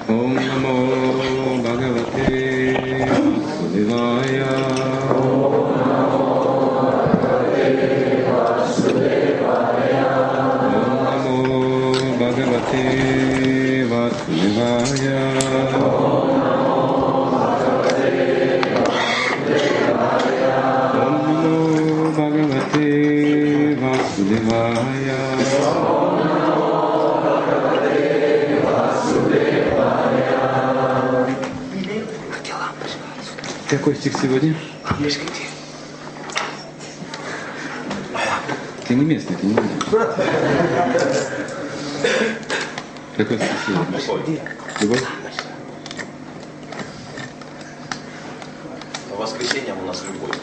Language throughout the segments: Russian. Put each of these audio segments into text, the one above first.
Om Namo Bhagavate Vasudevaya. Vasudevaya. Om Namo Bhagavate Vasudevaya. Какой стих сегодня? Ты не местный, ты не местный. Какой стих сегодня? Любовь? По воскресеньям у нас любовь.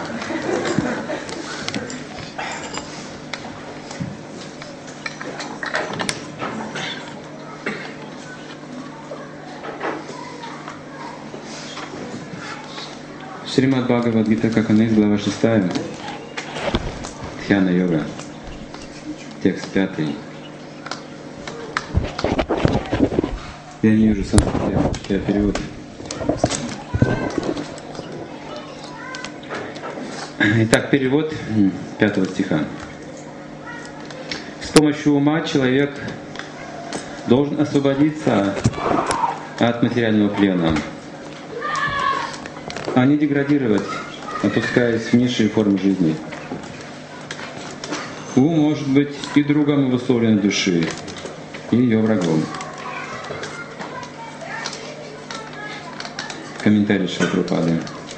Шримад Бхагавад-гита, как она есть, глава 6. Дхьяна йога. Текст 5. Я не вижу сам текст, я перевод. Итак, перевод 5 стиха. С помощью ума человек должен освободиться от материального плена, а не деградировать, опускаясь в низшие формы жизни. Ум может быть и другом обусловленной души, и ее врагом. Комментарий Шрила Прабхупады.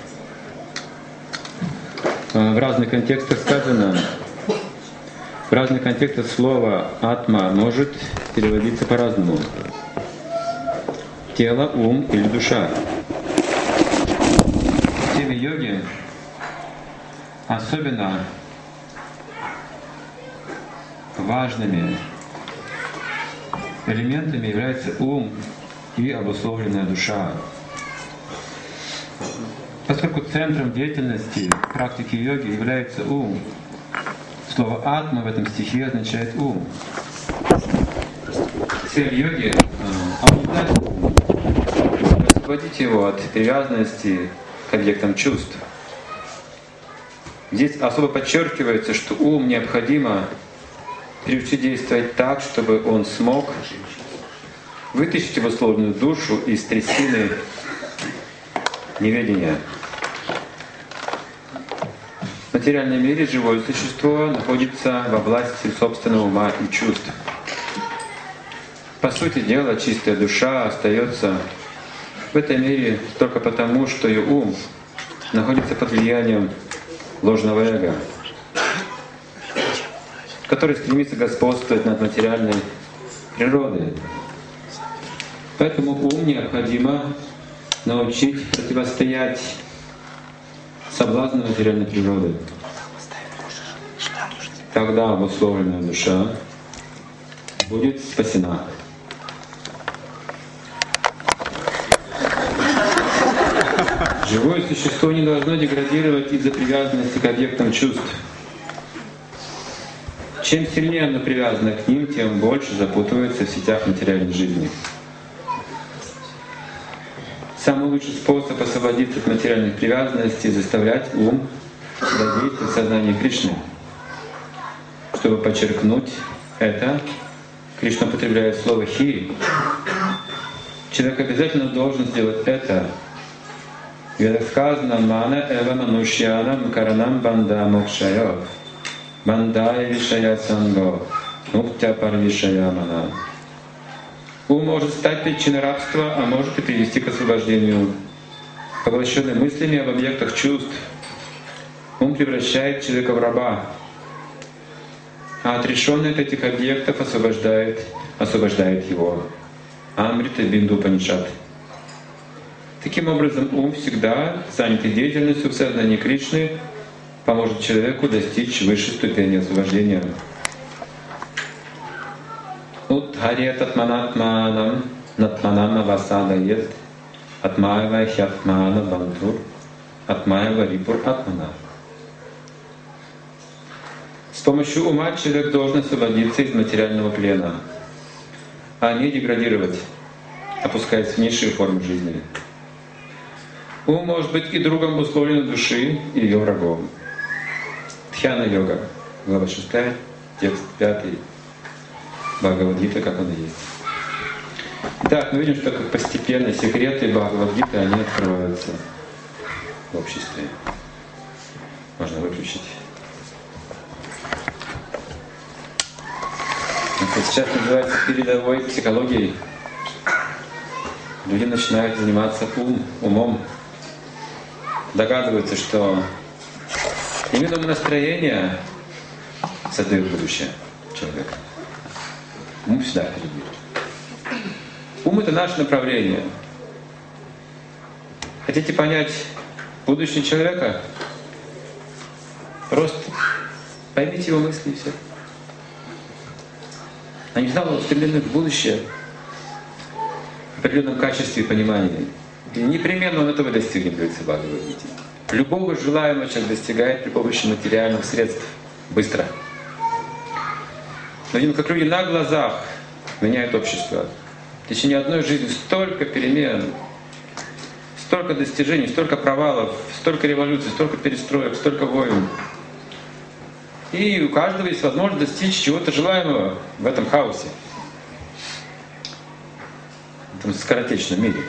В разных контекстах сказано, в разных контекстах слово «атма» может переводиться по-разному. Тело, ум или душа. В теме йоги особенно важными элементами являются ум и обусловленная душа. Поскольку центром деятельности практики йоги является ум, слово «атма» в этом стихе означает ум. Цель йоги — обуздать ум, освободить его от привязанности к объектам чувств. Здесь особо подчеркивается, что ум необходимо приучить действовать так, чтобы он смог вытащить обусловленную душу из трясины неведения. В материальном мире живое существо находится во власти собственного ума и чувств. По сути дела, чистая душа остается в этом мире только потому, что ее ум находится под влиянием ложного эго, который стремится господствовать над материальной природой. Поэтому ум необходимо научить противостоять соблазну материальной природы. Тогда обусловленная душа будет спасена. Живое существо не должно деградировать из-за привязанности к объектам чувств. Чем сильнее оно привязано к ним, тем больше запутывается в сетях материальной жизни. Самый лучший способ освободиться от материальных привязанностей — заставлять ум задействовать сознание Кришны. Чтобы подчеркнуть это, Кришна употребляет слово «хи». Человек обязательно должен сделать это. В Ведах сказано «Мана эва манушьянам каранам банда мокшайо, бандая вишая санго, муктя парвишая мана». Ум может стать причиной рабства, а может и привести к освобождению. Поглощенный мыслями об объектах чувств, ум превращает человека в раба, а отрешенный от этих объектов освобождает его. Амрита Бинду Панишат. Таким образом, ум, всегда занятый деятельностью в сознании Кришны, поможет человеку достичь высшей ступени освобождения. Утхарьят атманатманам натманам авасадает атмаева хятмана бандур атмаева рипур атмана. С помощью ума человек должен освободиться из материального плена, а не деградировать. опускаясь в низшие формы жизни. Ум может быть и другом условленной души, и ее врагом. Дхьяна-йога, глава 6, текст 5, Бхагавад-гита, как он и есть. Так, мы видим, что как постепенно секреты Бхагавад-гиты, они открываются в обществе. Можно выключить. Это сейчас называется передовой психологией. Люди начинают заниматься умом. Догадываются, что именно умонастроение создает будущее человека. Ум всегда впереди. Ум — это наше направление. Хотите понять будущее человека? Просто поймите его мысли и все. Они всегда устремлены в будущее в определенном качестве и понимании. И непременно он этого достигнет, говорится в Бхагавад-гите. Любого желаемого человек достигает при помощи материальных средств быстро. Но видим, как люди на глазах меняют общество. В течение одной жизни столько перемен, столько достижений, столько провалов, столько революций, столько перестроек, столько войн. И у каждого есть возможность достичь чего-то желаемого в этом хаосе, в этом скоротечном мире.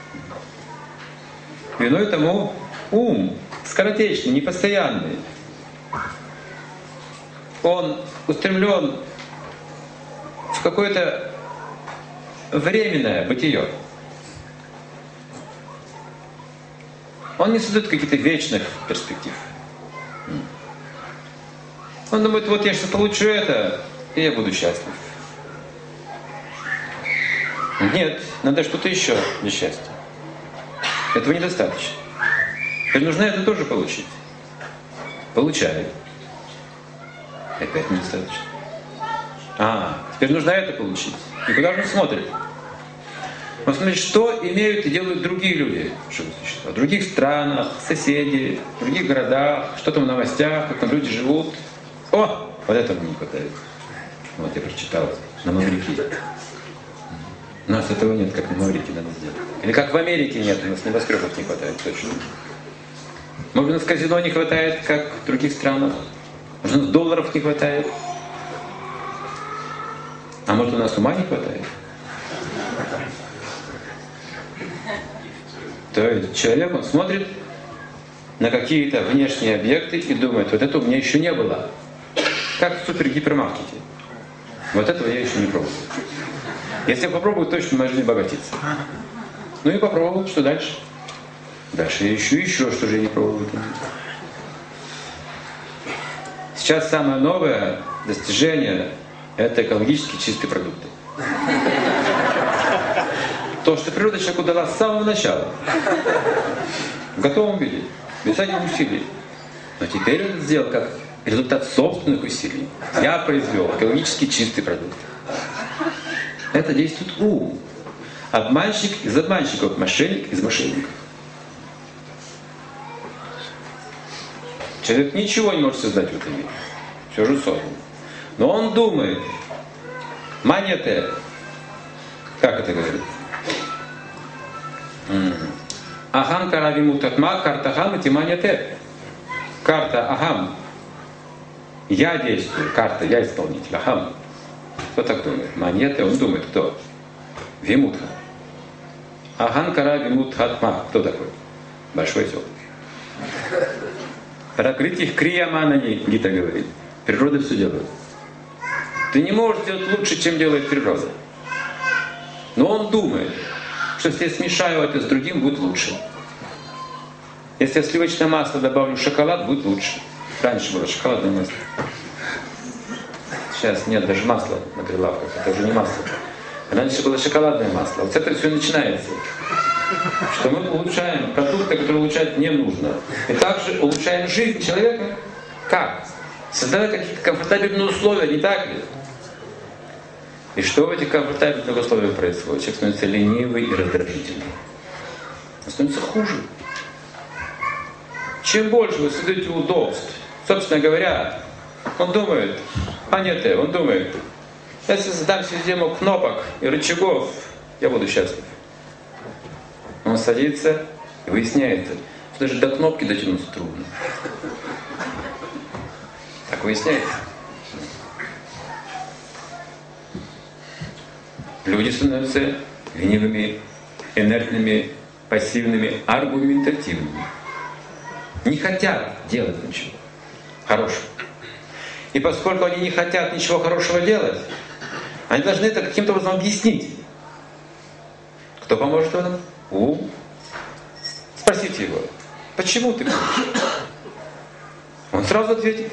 Виной тому ум скоротечный, непостоянный. Он устремлен в какое-то временное бытие. Он не создает каких-то вечных перспектив. Он думает, вот я сейчас получу это, и я буду счастлив. Нет, надо что-то еще для счастья. Этого недостаточно. Теперь нужно это тоже получить. Получай. Опять недостаточно. Теперь нужно это получить. И куда же он смотрит? Он смотрит, что имеют и делают другие люди, живые существа. В других странах, соседи, в других городах, что там в новостях, как там люди живут. Вот этого мне не хватает. Вот я прочитал на Маврикии. У нас этого нет, как на Маврикии надо сделать. Или как в Америке нет, у нас небоскребов не хватает точно. Может, у нас казино не хватает, как в других странах. Может, у нас долларов не хватает. А может, у нас ума не хватает? То есть человек, он смотрит на какие-то внешние объекты и думает, вот этого у меня еще не было. Как в супер-гипермаркете. Вот этого я еще не пробовал. Если я попробую, точно моя жизнь обогатится. Ну и попробовал, что дальше? Дальше я ищу еще, что же я не пробовал. Сейчас самое новое достижение — это экологически чистые продукты. То, что природа человеку дала с самого начала. В готовом виде, без всяких усилий. Но теперь он сделал как результат собственных усилий. Я произвел экологически чистый продукт. Это действует ум. Обманщик из обманщиков, мошенник из мошенников. Человек ничего не может создать в этом мире. Все же создано. Но он думает. Маньяте. Как это говорит? Ахам каравимутатма картахам и маньяте. Карта ахам. Я действую. Карта, я исполнитель. Ахам. Кто так думает? Маньяте, он думает, кто? Вимутха. Аханкара вимутхатма. Кто такой? Большой зел. Пракритих крияманани, Гита говорит. Природа все делает. Ты не можешь сделать лучше, чем делает природа. Но он думает, что если я смешаю это с другим, будет лучше. Если я сливочное масло добавлю в шоколад, будет лучше. Раньше было шоколадное масло. Сейчас нет даже масла на прилавках. Это уже не масло. Раньше было шоколадное масло. Вот с этого все начинается. Что мы улучшаем продукты, которые улучшать не нужно. И также улучшаем жизнь человека. Как? Создавая какие-то комфортабельные условия, не так ли? И что в этих комфортабельных условиях происходит? Человек становится ленивый и раздражительный. Он становится хуже. Чем больше вы создаете удобств, собственно говоря, он думает, он думает, если создам систему кнопок и рычагов, я буду счастлив. Он садится и выясняется, что даже до кнопки дотянуться трудно. Так выясняется. Люди становятся ленивыми, инертными, пассивными, аргументативными. Не хотят делать ничего хорошего. И поскольку они не хотят ничего хорошего делать, они должны это каким-то образом объяснить. Кто поможет в этом? Ум. Спросите его, почему ты куришь? Он сразу ответит.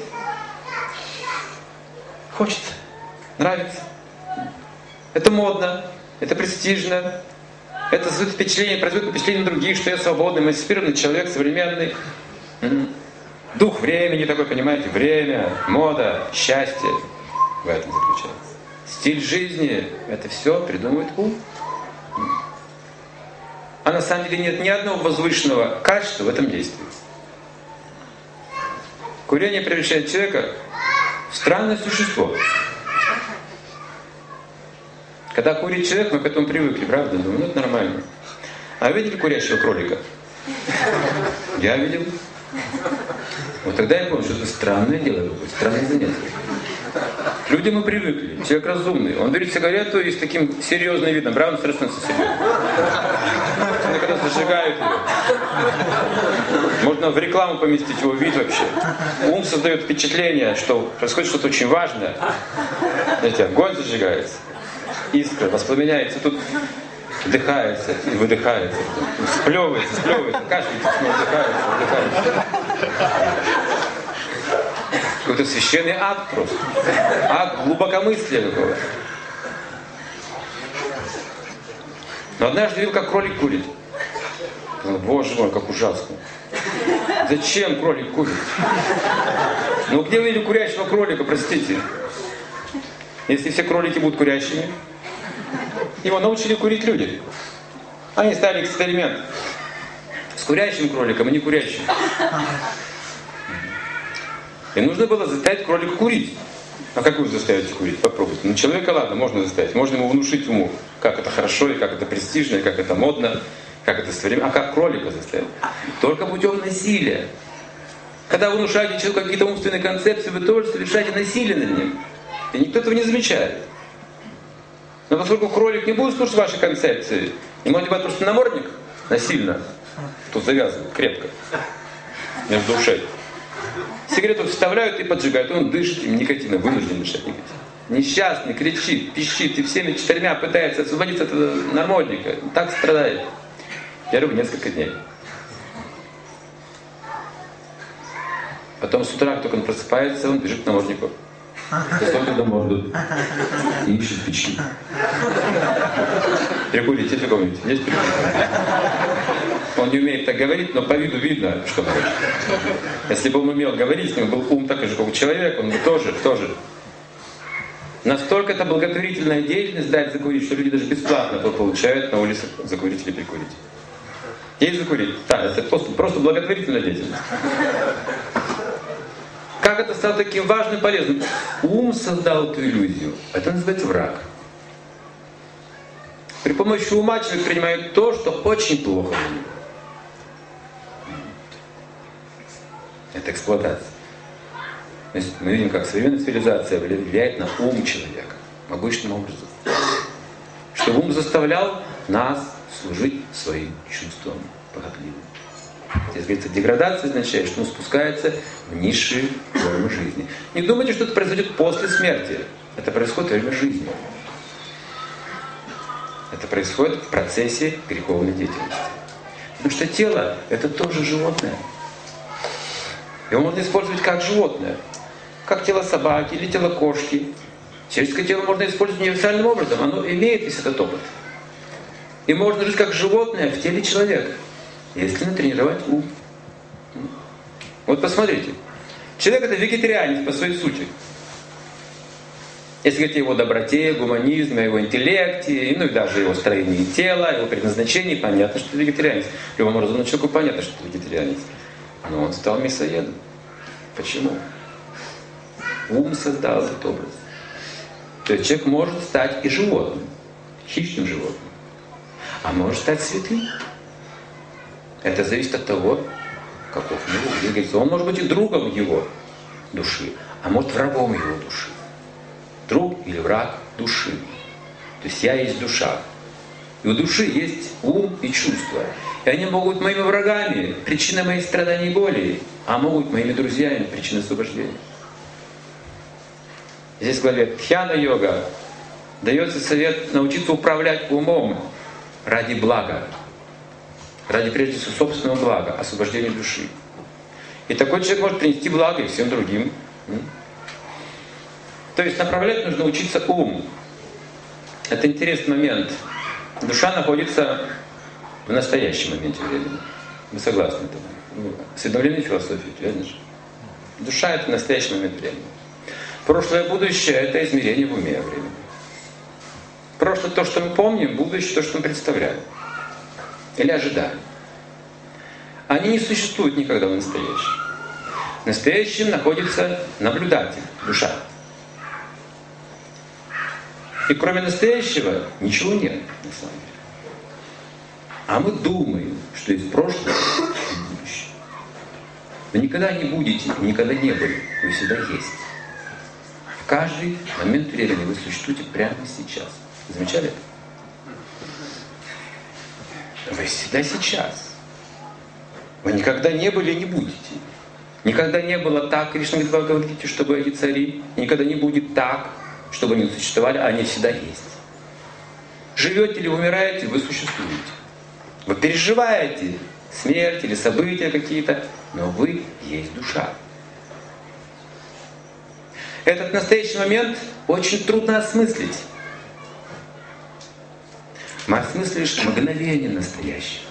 Хочется, нравится. Это модно, это престижно, это создает впечатление, производит впечатление на других, что я свободный, эмансипированный человек, современный. Дух времени такой, понимаете, время, мода, счастье в этом заключается. Стиль жизни, это все придумывает ум. А на самом деле нет ни одного возвышенного качества в этом действии. Курение превращает человека в странное существо. Когда курит человек, мы к этому привыкли, правда? Думаю, ну это нормально. А вы видели курящего кролика? Я видел. Вот тогда я понял, что это странное дело какое-то, странное занятие. К людям мы привыкли. Человек разумный. Он берет сигарету и с таким серьезным видом, правда, он становится серьезным. Когда зажигают ее. Можно в рекламу поместить его вид вообще. Ум создает впечатление, что происходит что-то очень важное. Знаете, огонь зажигается. Искра воспламеняется, тут вдыхается и выдыхается, сплевывается, кашляется, выдыхается. Какой-то священный акт просто. Акт глубокомыслия какого-то. Но однажды видел, как кролик курит. Думаю, боже мой, как ужасно. Зачем кролик курит? Ну где вы видели курящего кролика, простите? Если все кролики будут курящими, его научили курить люди. Они ставили эксперимент с курящим кроликом и не курящим. И нужно было заставить кролика курить. А как вы заставите курить? Попробуйте. Ну человека, ладно, можно заставить. Можно ему внушить уму, как это хорошо, и как это престижно, и как это модно, как это современно. А как кролика заставить? Только путем насилия. Когда вы внушаете человеку какие-то умственные концепции, вы тоже совершаете насилие над ним. И никто этого не замечает. Но поскольку кролик не будет слушать ваши концепции, ему одевать просто намордник насильно, тут завязывают крепко между ушей. Сигарету вставляют и поджигают, он дышит им никотином, вынужден дышать никотином. Несчастный, кричит, пищит, и всеми четырьмя пытается освободиться от этого намордника. Так страдает. Первые несколько дней. Потом с утра, как только он просыпается, он бежит к наморднику. Засовывает на морду и ищет печи. Прикурите какого-нибудь? Есть прикурить? Он не умеет так говорить, но по виду видно, что хочет. Если бы он умел говорить, с ним был ум такой же, как у человека, он бы тоже. Настолько это благотворительная деятельность дать закурить, что люди даже бесплатно получают на улице закурить или прикурить. Есть закурить? Да, это просто благотворительная деятельность. Как это стало таким важным и полезным? Ум создал эту иллюзию. Это называется враг. При помощи ума человек принимает то, что очень плохо для него. Это эксплуатация. То есть мы видим, как современная цивилизация влияет на ум человека обычным образом. Чтобы ум заставлял нас служить своим чувствам похотливым. Здесь говорится, деградация означает, что он спускается в низшие формы жизни. Не думайте, что это произойдет после смерти. Это происходит во время жизни. Это происходит в процессе греховной деятельности. Потому что тело — это тоже животное. Его можно использовать как животное. Как тело собаки или тело кошки. Человеческое тело можно использовать универсальным образом. Оно имеет весь этот опыт. И можно жить как животное в теле человека, если натренировать ум. Вот посмотрите. Человек — это вегетарианец по своей сути. Если говорить о его доброте, гуманизме, о его интеллекте, ну и даже его строении тела, его предназначении, понятно, что это вегетарианец. Любому разумному человеку понятно, что это вегетарианец. Но он стал мясоедом. Почему? Ум создал этот образ. То есть человек может стать и животным, хищным животным, а может стать святым. Это зависит от того, каков его двигается. Он может быть и другом его души, а может врагом его души. Друг или враг души. То есть я есть душа. И у души есть ум и чувства. И они могут быть моими врагами, причиной моих страданий и боли, а могут быть моими друзьями, причиной освобождения. Здесь в главе Дхьяна-йога дается совет научиться управлять умом ради блага, ради прежде всего собственного блага, освобождения души. И такой человек может принести благо и всем другим. То есть направлять нужно учиться ум. Это интересный момент. Душа находится в настоящем моменте времени. Вы согласны этому? Вы осведомлены философией, верно же? Душа — это настоящий момент времени. Прошлое и будущее — это измерение в уме времени. Прошлое — то, что мы помним, будущее — то, что мы представляем. Или ожидаем. Они не существуют никогда в настоящем. В настоящем находится наблюдатель, душа. И кроме настоящего ничего нет, на самом деле. А мы думаем, что есть прошлое и будущее. Вы никогда не будете, никогда не были, вы всегда есть. В каждый момент времени вы существуете прямо сейчас. Замечали это? Вы всегда сейчас. Вы никогда не были и не будете. Никогда не было так, Кришна говорит в Бхагавад-гите, чтобы эти цари. Никогда не будет так, чтобы они существовали, а они всегда есть. Живете или умираете, вы существуете. Вы переживаете смерть или события какие-то, но вы есть душа. Этот настоящий момент очень трудно осмыслить. Мы осмыслишь мгновение настоящего.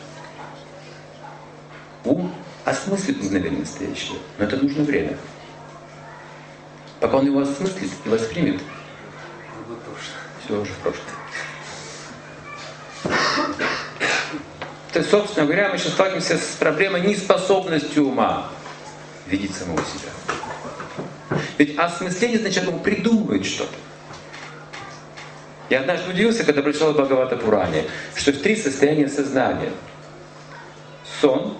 Ум осмыслит мгновение настоящего, но это нужно время. Пока он его осмыслит и воспримет, все уже в прошлом. То есть, собственно говоря, мы сейчас сталкиваемся с проблемой неспособности ума видеть самого себя. Ведь осмысление означает, что он придумывает что-то. Я однажды удивился, когда прочитал в Бхагавата-пуране, что есть 3 состояния сознания. Сон,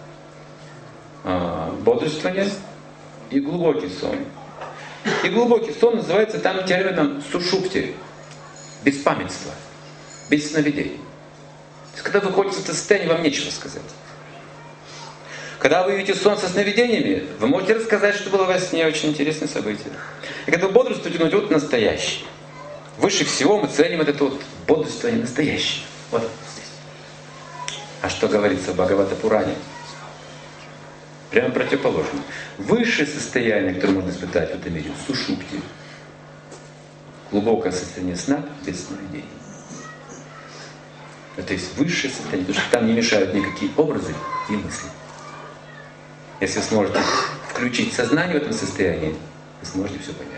бодрствование и глубокий сон. И глубокий сон называется там термином сушупти, беспамятство, без сновидений. То есть, когда вы выходите в это состояние, вам нечего сказать. Когда вы видите сон со сновидениями, вы можете рассказать, что было во сне, очень интересное событие. И когда вы бодрствуете, ну вот настоящее. Выше всего мы ценим это вот бодрствование настоящее. Вот здесь. А что говорится в Бхагавата-пуране? Прямо противоположно. Высшее состояние, которое можно испытать в этом мире, сушупти. Глубокое состояние сна без сновидений. Это есть высшее состояние, потому что там не мешают никакие образы и мысли. Если вы сможете включить сознание в этом состоянии, вы сможете все понять.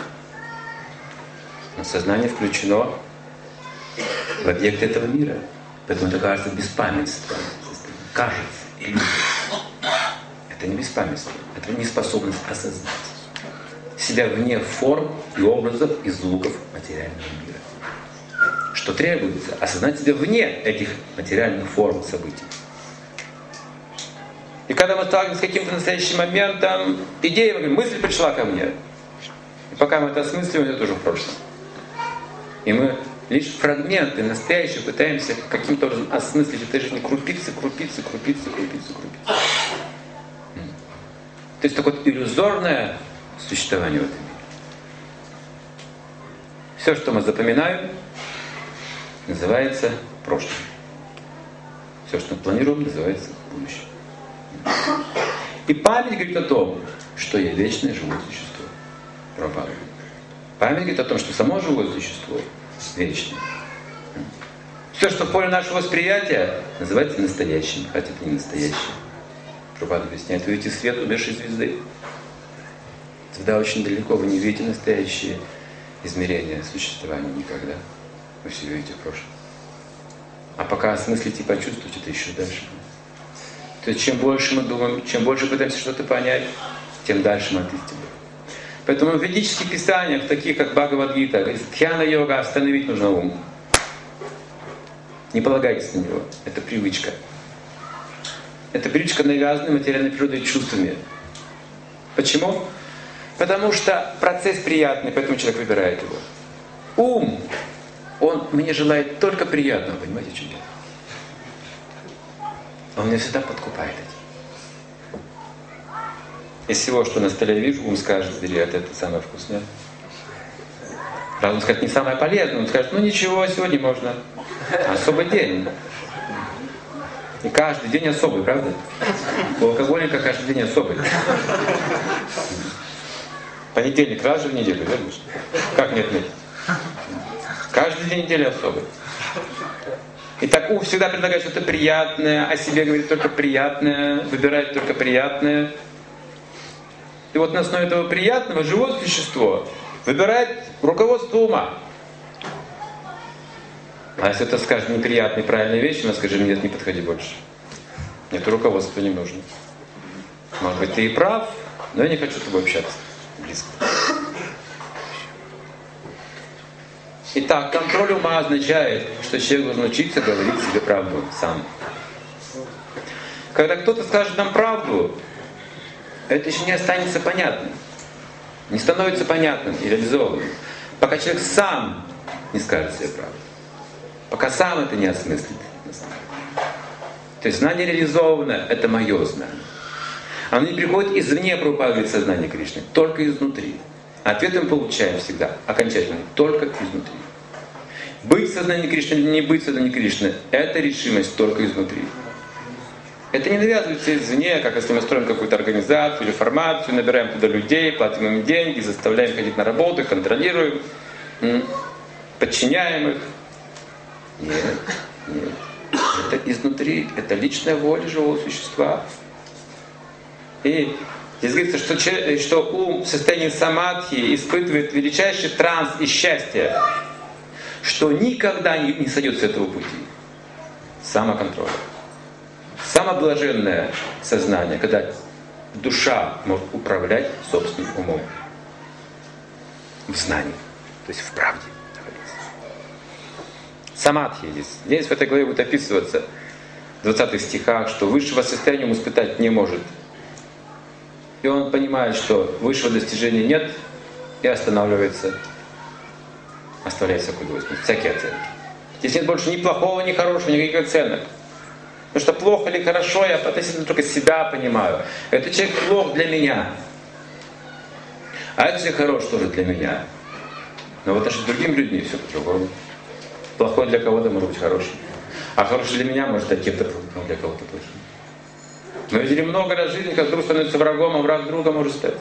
Но сознание включено в объект этого мира. Поэтому это кажется беспамятством. Кажется иллюзией. Это не беспамятство, это неспособность осознать себя вне форм и образов и звуков материального мира. Что требуется? Осознать себя вне этих материальных форм событий. И когда мы сталкиваемся с каким-то настоящим моментом, идея, мы говорим, мысль пришла ко мне. И пока мы это осмысливаем, это тоже в прошлом. И мы лишь фрагменты настоящего пытаемся каким-то образом осмыслить этой жизни, крупицы. То есть такое иллюзорное существование в этом мире. Все, что мы запоминаем, называется прошлым. Все, что мы планируем, называется будущим. И память говорит о том, что я вечное живое существо. Прабхупада. Память говорит о том, что само живое существо вечное. Все, что в поле нашего восприятия, называется настоящим, хотя это не настоящее. Прабхупада объясняет, вы видите свет умершей звезды. Звезда очень далеко, вы не видите настоящее измерение существования никогда. Вы все видите в прошлом. А пока осмыслите и почувствуете, это еще дальше. То есть чем больше мы думаем, чем больше пытаемся что-то понять, тем дальше мы от истины. Поэтому в ведических писаниях, таких как Бхагавад-гита, говорится, Дхьяна-йога, остановить нужно ум. Не полагайтесь на него, это привычка. это привычка, навязанная материальной природой и чувствами. Почему? Потому что процесс приятный, поэтому человек выбирает его. Ум, он мне желает только приятного, понимаете, что делать? Он меня всегда подкупает этим. Из всего, что на столе вижу, ум скажет: бери, это самое вкусное. Разум скажет: не самое полезное. Он скажет: ну ничего, сегодня можно. Особый день. И каждый день особый, правда? У алкоголика каждый день особый. Понедельник раз же в неделю, верно? Как не отметить? Каждый день недели особый. И так ум всегда предлагает что-то приятное, о себе говорит только приятное, выбирает только приятное. И вот на основе этого приятного живое существо выбирает руководство ума. А если это скажет неприятные, правильные вещи, мы скажем: нет, не подходи больше. Нет, руководства не нужно. Может быть, ты и прав, но я не хочу с тобой общаться близко. Итак, контроль ума означает, что человек должен учиться говорить себе правду сам. Когда кто-то скажет нам правду, это еще не останется понятным. Не становится понятным и реализованным, пока человек сам не скажет себе правду. Пока сам это не осмыслит. То есть знание реализованное — это мое знание. Оно не приходит извне, пропагивает сознание Кришны, только изнутри. Ответ мы получаем всегда, окончательно, только изнутри. Быть в сознании Кришны или не быть в сознании Кришны — это решимость только изнутри. Это не навязывается извне, как если мы строим какую-то организацию или формацию, набираем туда людей, платим им деньги, заставляем ходить на работу, контролируем, подчиняем их. Нет, нет. Это изнутри, это личная воля живого существа. И здесь говорится, что ум в состоянии самадхи испытывает величайший транс и счастье, что никогда не сойдет с этого пути. Самоконтроль. Самое блаженное сознание, когда душа может управлять собственным умом. В знании, то есть в правде. Самадхи здесь. Здесь в этой главе будет описываться в 20 стихах, что высшего состояния ум испытать не может. И он понимает, что высшего достижения нет, и останавливается, оставляет всякую двойственность, всякие оценки. Здесь нет больше ни плохого, ни хорошего, никаких оценок. Потому что плохо или хорошо, я относительно только себя понимаю. Этот человек плох для меня. А этот человек хорош тоже для меня. Но в отношении с другими людьми все по-другому. Плохой для кого-то может быть хороший. А хороший для меня может стать кем-то плохим, а для кого-то плохим. Мы видели много раз в жизни, как друг становится врагом, а враг друга может стать.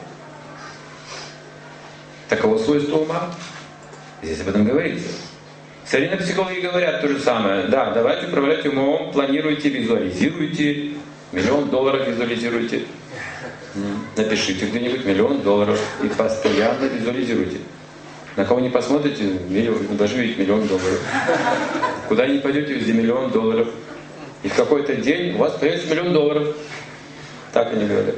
Таково свойство ума. Здесь об этом говорится. Современные психологи говорят то же самое. Да, давайте управлять умом, планируйте, визуализируйте. $1 000 000 визуализируйте. Напишите где-нибудь $1 000 000 и постоянно визуализируйте. На кого не посмотрите, вы должны видеть $1 000 000. Куда ни пойдете, везде $1 000 000. И в какой-то день у вас появится $1 000 000. Так они говорят.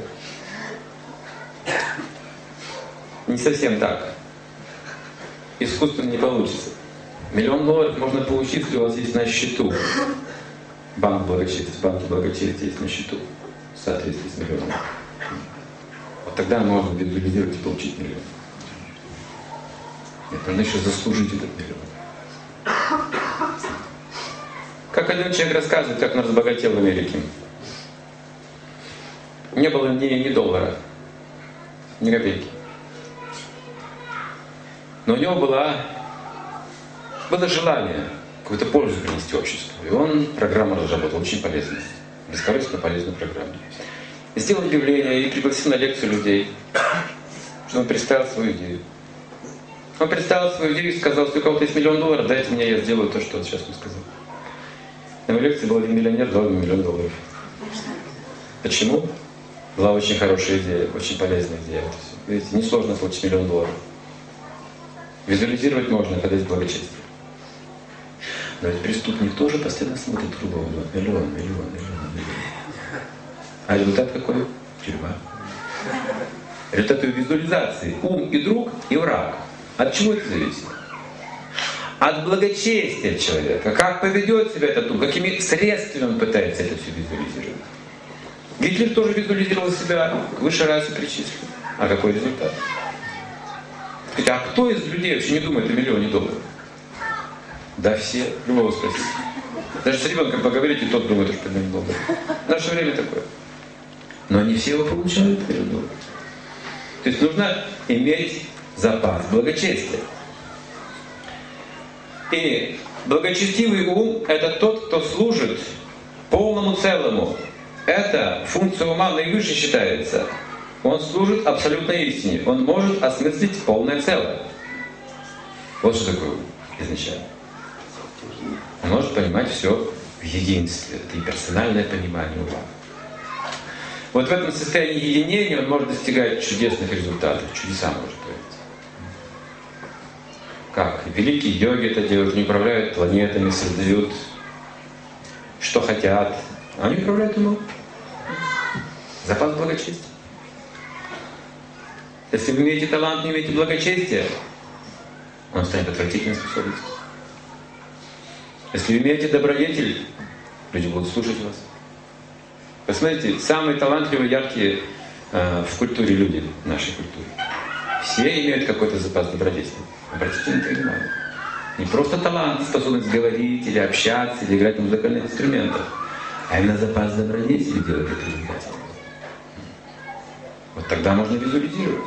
Не совсем так. Искусственно не получится. $1 000 000 можно получить, если у вас есть на счету. Банки благочестия есть на счету. В соответствии с миллионом. Вот тогда можно визуализировать и получить $1 000 000. Это надо еще заслужить этот $1 000 000. Как один человек рассказывает, как он разбогател в Америке. Не было ни доллара, ни копейки. Но у него было желание какую-то пользу принести обществу. И он программу разработал, очень полезную, бескорыстно полезную программу. И сделал объявление и пригласил на лекцию людей, что он представил свою идею. Он представил свою идею и сказал, что у кого-то есть $1 000 000, дайте мне, я сделаю то, что он сейчас вам сказал. На его лекции был один миллионер, дал ему $1 000 000. Почему? Была очень хорошая идея, очень полезная идея. Видите, несложно получить $1 000 000. Визуализировать можно, когда есть благочестие. Но ведь преступник тоже постоянно смотрит кругом. Миллион. А результат какой? Тюрьма. Результат визуализации. Ум и друг, и враг. От чего это зависит? От благочестия человека. Как поведет себя этот ум, какими средствами он пытается это все визуализировать. Гитлер тоже визуализировал себя к высшей расе причислен. А какой результат? А кто из людей вообще не думает о миллионе долларов? Да все, любого спросите. Даже с ребенком поговорите, тот думает, что миллион долларов. В наше время такое. Но не все его получают, миллион долларов. То есть нужно иметь запас благочестия. И благочестивый ум — это тот, кто служит полному целому. Это функция ума наивысшей считается. Он служит абсолютной истине. Он может осмыслить полное целое. Вот что такое ум изначально. Он может понимать все в единстве. Это и персональное понимание ума. Вот в этом состоянии единения он может достигать чудесных результатов. Чудеса может творить. Как? Великие йоги это делают, они управляют планетами, создают, что хотят. Они управляют умом. Запас благочестия. Если вы имеете талант, не имеете благочестия, он станет отвратительной способностью. Если вы имеете добродетель, люди будут слушать вас. Посмотрите, самые талантливые, яркие в культуре люди, в нашей культуре. Все имеют какой-то запас добродетели. Обратите на это внимание. Не просто талант, способность говорить, или общаться, или играть на музыкальных инструментах, а именно запас добродетели делает это привлекательным. Вот тогда можно визуализировать.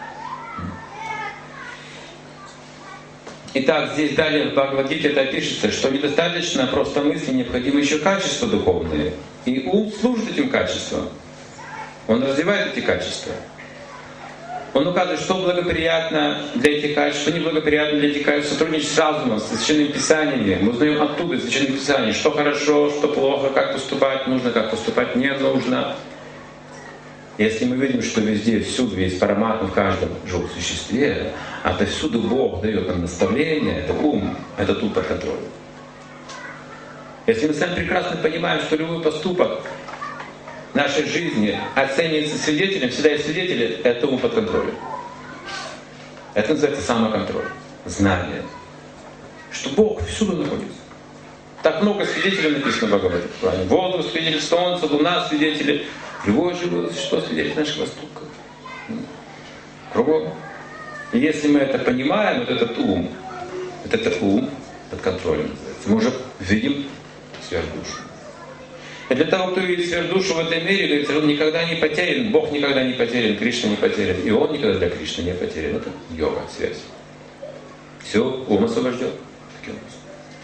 Итак, здесь далее в Бхагавад-гите это пишется, что недостаточно просто мысли, необходимы еще качества духовные. И ум служит этим качествам. Он развивает эти качества. Он указывает, что благоприятно для этих качеств, что неблагоприятно для этих качеств. Сотрудничать с разумом, с священными писаниями. Мы узнаем оттуда, из священных писаний, что хорошо, что плохо, как поступать нужно, как поступать не нужно. Если мы видим, что везде, всюду есть параматма в каждом живом существе, отовсюду Бог дает нам наставление, это ум, этот ум под контролем. Если мы сами прекрасно понимаем, что любой поступок нашей жизни оценивается свидетелем, всегда есть свидетели, это ум под контролем. Это называется самоконтроль, знание, что Бог всюду находится. Так много свидетелей написано в Бхагавад-гите. Воздух свидетель, солнце, луна свидетели, любое живое существо свидетель наших поступков. Кругом. И если мы это понимаем, вот этот ум под контролем называется, мы уже видим сверхдушу. И для того, кто видит сверхдушу в этом мире, говорится, он никогда не потерян, Бог никогда не потерян, Кришна не потерян, и он никогда для Кришны не потерян. Это йога, связь. Все, ум освобожден. Таким образом.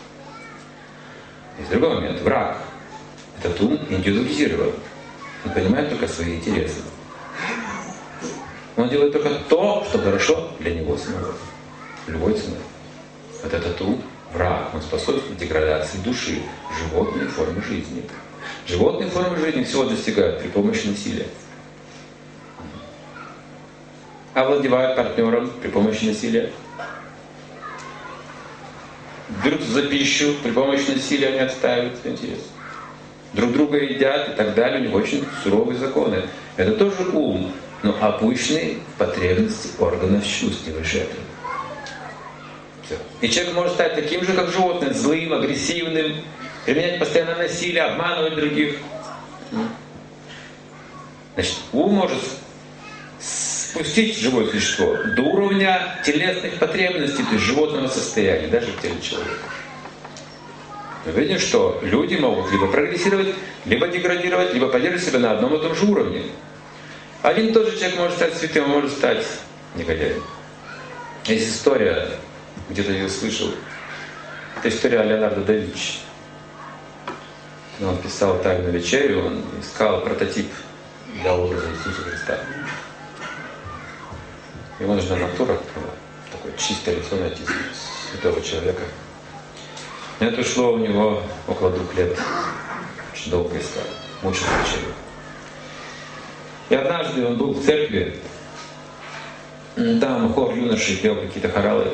Есть другой момент. Враг. Этот ум индивидуализирован. Он понимает только свои интересы. Он делает только то, что хорошо для него самого. Любой ценой. Вот этот ум, враг, он способствует деградации души, животной формы жизни. Животные формы жизни всего достигают при помощи насилия. Овладевают партнером при помощи насилия. Берутся за пищу, при помощи насилия они отстаивают свой интерес. Друг друга едят и так далее, у них очень суровые законы. Это тоже ум, но опущенный в потребности органов чувств, не выше этого. Все. И человек может стать таким же, как животное, злым, агрессивным, применять постоянно насилие, обманывать других. Значит, ум может спустить живое существо до уровня телесных потребностей, то есть животного состояния, даже в теле человека. Мы видим, что люди могут либо прогрессировать, либо деградировать, либо поддерживать себя на одном и том же уровне. Один и тот же человек может стать святым, а может стать негодяем. Есть история, где-то я ее слышал, это история о Леонардо да Винчи. Он писал «Тайную вечерю», он искал прототип для образа Иисуса Христа. Ему нужна натура, такое чистое лицо найти святого человека. И это ушло у него около 2 лет. Очень долго искал, мучился человек. И однажды он был в церкви, там хор юношей пел какие-то хоралы.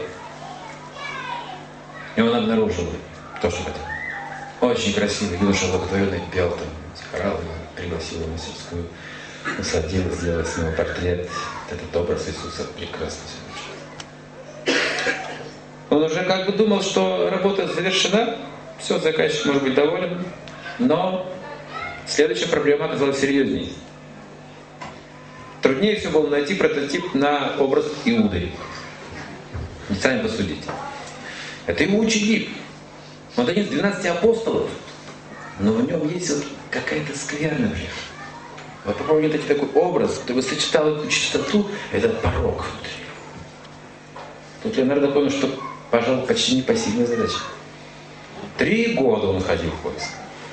И он обнаружил то, что хотел. Очень красивый юноша благотворенный пел там эти хоралы, пригласил его в мастерскую, усадил, сделал с него портрет. Этот образ Иисуса прекрасно все. Он уже как бы думал, что работа завершена, все, заказчик может быть доволен, но Следующая проблема оказалась серьезнее. Труднее всего было найти прототип на образ Иуды. И сами посудите. Это его ученик. Он один из 12 апостолов. Но в нем есть вот какая-то скверная уже. Вот попробуйте найти такой образ, который бы сочетал эту чистоту, этот порок внутри. Тут Леонардо понял, что, пожалуй, почти непосильная задача. 3 года он ходил в поиск.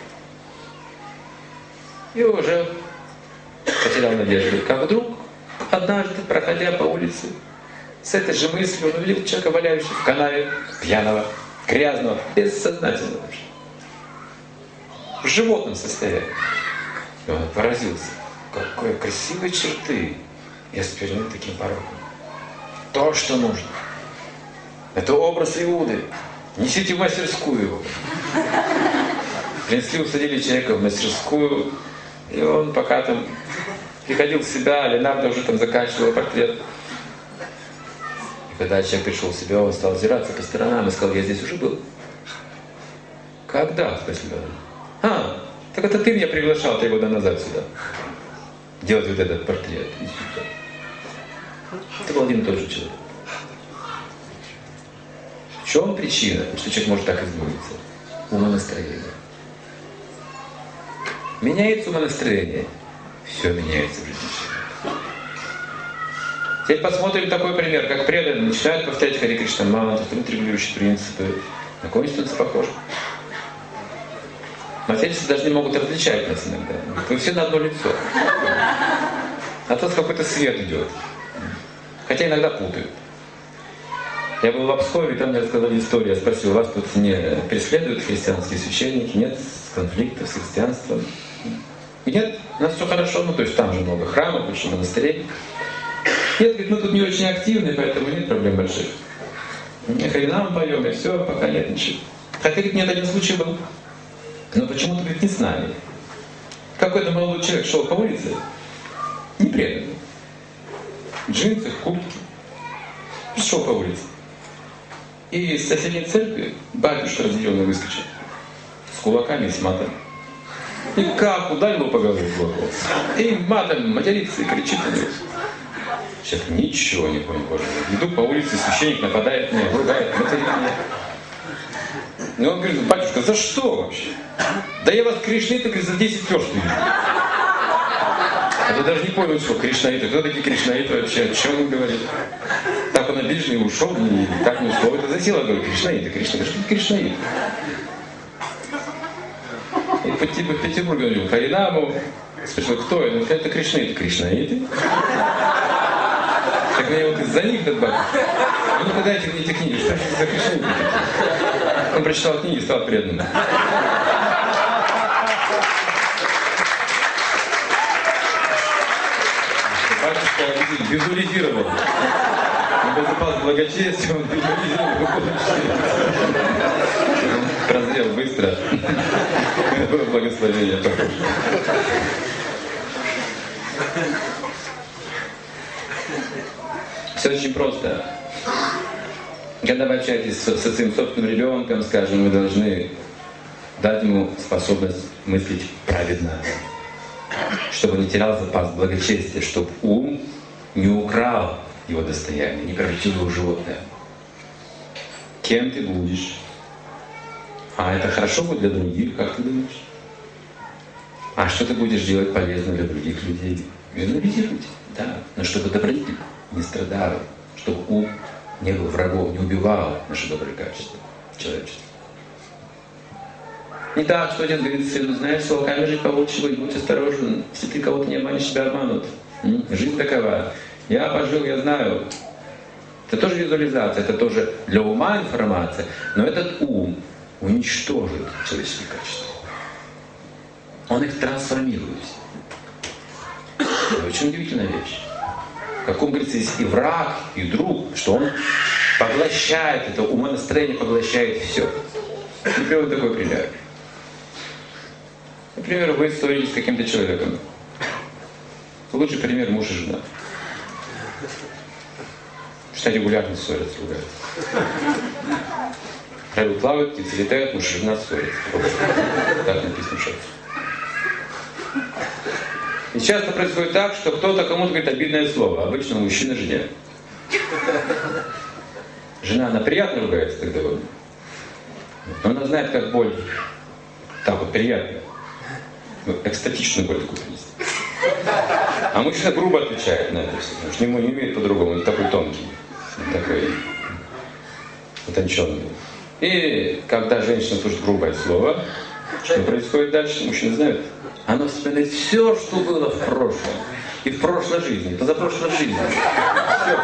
И уже потерял надежду. Как вдруг, однажды, проходя по улице, с этой же мыслью он увидел человека, валяющего в канаве, пьяного, грязного, бессознательного, в животном состоянии. И он поразился. Какой красивые черты. Я спереду таким пороком. То, что нужно. Это образ Иуды. Несите в мастерскую его. Принесли, усадили человека в мастерскую. И он пока там приходил в себя, Леонардо уже там заканчивал портрет. И когда человек пришел в себя, он стал озираться по сторонам и сказал: я здесь уже был. Когда? Спросил он. Так это ты меня приглашал 3 года назад сюда. Делать вот этот портрет. Это был один и тот же человек. В чем причина, что человек может так измениться? Умонастроение. Меняется умонастроение, все меняется в жизни человека. Теперь посмотрим такой пример, как преданные начинают повторять Харе Кришна мантру, регулирующие принципы. На кого они становятся похожи? Материальности даже не могут различать нас иногда. Вы все на одно лицо. От вас какой-то свет идет. Хотя иногда путают. Я был в Обскове, там мне рассказали историю. Я спросил: вас тут не преследуют христианские священники? Нет конфликтов с христианством? Нет, у нас все хорошо. Ну, то есть там же много храмов, больше монастырей. Нет, говорит, мы тут не очень активны, поэтому нет проблем больших. Харинам поем, и все, пока нет ничего. Хотя, говорит, нет, один случай был. Но почему-то, говорит, не с нами. Какой-то молодой человек шел по улице, не преданный. В джинсах, куртке. Шел по улице. И из соседней церкви батюшка разъяренный выскочил. С кулаками и с матом. И как ударил его по голове кулаком. И матом матерится и кричит на него. Человек ничего не понял, боже мой. Иду по улице, священник нападает на меня, ругает, материт меня. И он говорит: батюшка, за что вообще? Да я вас кришнаиты, говорит, за 10 верст вижу. А я даже не понял, что кришнаиты. Кто такие кришнаиты вообще? О чем он говорит? Так он обиженный ушел, и так не условно. Это засело, говорю, кришнаиты, кришнаиты. Что это кришнаиты? И по типу в Петербурге он говорил: Харинаму. Спросил, кто это? Он говорит: это кришнаиты. Кришнаиты? Так мне вот из-за них этот батюшка. Ну-ка дайте мне эти книги, что это за кришнаиты? Он прочитал книги и стал преданным. Батюшка визуализировал. Он был запас благочестия, он визуализировал. Прозрел быстро. Это было благословение. Все очень просто. Когда вы общаетесь со своим собственным ребенком, скажем, вы должны дать ему способность мыслить праведно, чтобы не терял запас благочестия, чтобы ум не украл его достояние, не превратил его в животное. Кем ты будешь? А это хорошо будет для других, как ты думаешь? А что ты будешь делать полезно для других людей? Визуализируйте, да. Но чтобы добродетель не страдал, чтобы ум не был врагом, не убивал наши добрые качества человечества. Не так, что отец говорит сыну: знаешь, с волками жить по-волчьи, будь осторожен, если ты кого-то не обманешь, тебя обманут. Жизнь такова. Я пожил, я знаю. Это тоже визуализация, это тоже для ума информация, но этот ум уничтожит человеческие качества. Он их трансформирует. Это очень удивительная вещь. Как он говорится, есть и враг, и друг, что он поглощает, это умонастроение поглощает все. Например, вот такой пример. Например, вы ссоритесь с каким-то человеком. Лучший пример — муж и жена. Что регулярно ссорятся, ругаются. Рыбы плавают, птицы летают, муж и жена ссорятся. Так написано в шапке. часто происходит так, что кто-то кому-то говорит обидное слово, обычно мужчина жене. Жена, она приятно ругается тогда вот. Но она знает, как боль. Так вот приятно. Экстатичную боль такую принести. А мужчина грубо отвечает на это все. Потому что ему не умеет по-другому, он такой тонкий. Такой утонченный. И когда женщина слышит грубое слово, что происходит дальше, мужчина знает. Оно вспоминает все, что было в прошлом. И в прошлой жизни, и позапрошлой жизни. Все.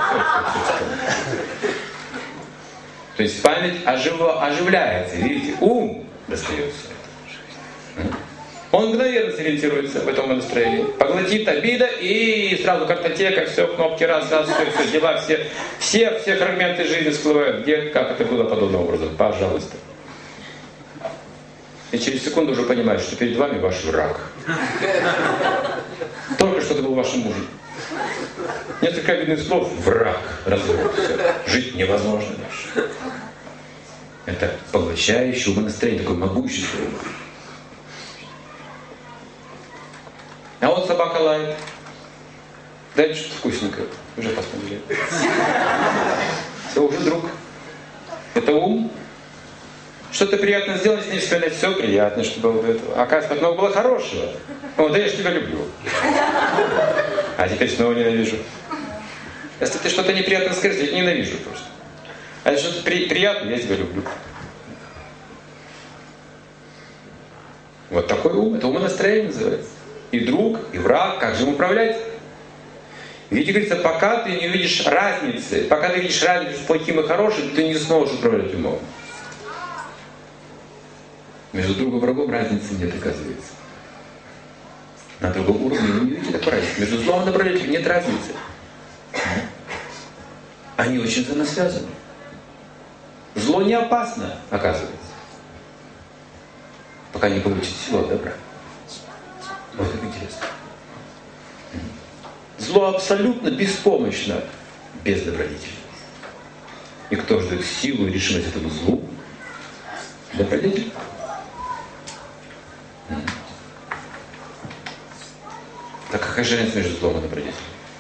То есть память оживляется. Видите, ум достается. Он мгновенно сориентируется в этом настроении. Поглотит обида и сразу картотека, все, кнопки раз, все, дела, все фрагменты жизни всплывают. Где, как это было подобным образом. Пожалуйста. И через секунду уже понимаешь, что перед вами ваш враг. Только что это был вашим мужем. Несколько обидных слов, враг, разрыв, все. Жить невозможно дальше. Это поглощающее умонастроение, такое могущественное. А вот собака лает. Дай что-то вкусненькое. Уже посмотрели. Все, уже друг. Это ум. Что-то приятно сделать, с ней вспоминать, все приятно, что было до этого. Оказывается, много было хорошего. О, да я ж тебя люблю. А теперь снова ненавижу. Если ты что-то неприятно скажешь, я тебя ненавижу просто. А если что-то приятное, я тебя люблю. Вот такой ум, это умонастроение называется. И друг, и враг, как же им управлять? Видите, говорится, пока ты не видишь разницы, пока ты видишь разницу с плохим и хорошим, ты не сможешь управлять умом. Между другом и врагом разницы нет, оказывается. На другом уровне вы не видите такой разницы. Между злом и добродетелью нет разницы. Они очень взаимосвязаны. Зло не опасно, оказывается. Пока не получит силу от добра. Вот это интересно. Зло абсолютно беспомощно без добродетели. И кто же дает силу и решимость этому злу? Добродетель. Так какая же разница между злом и добродетелью?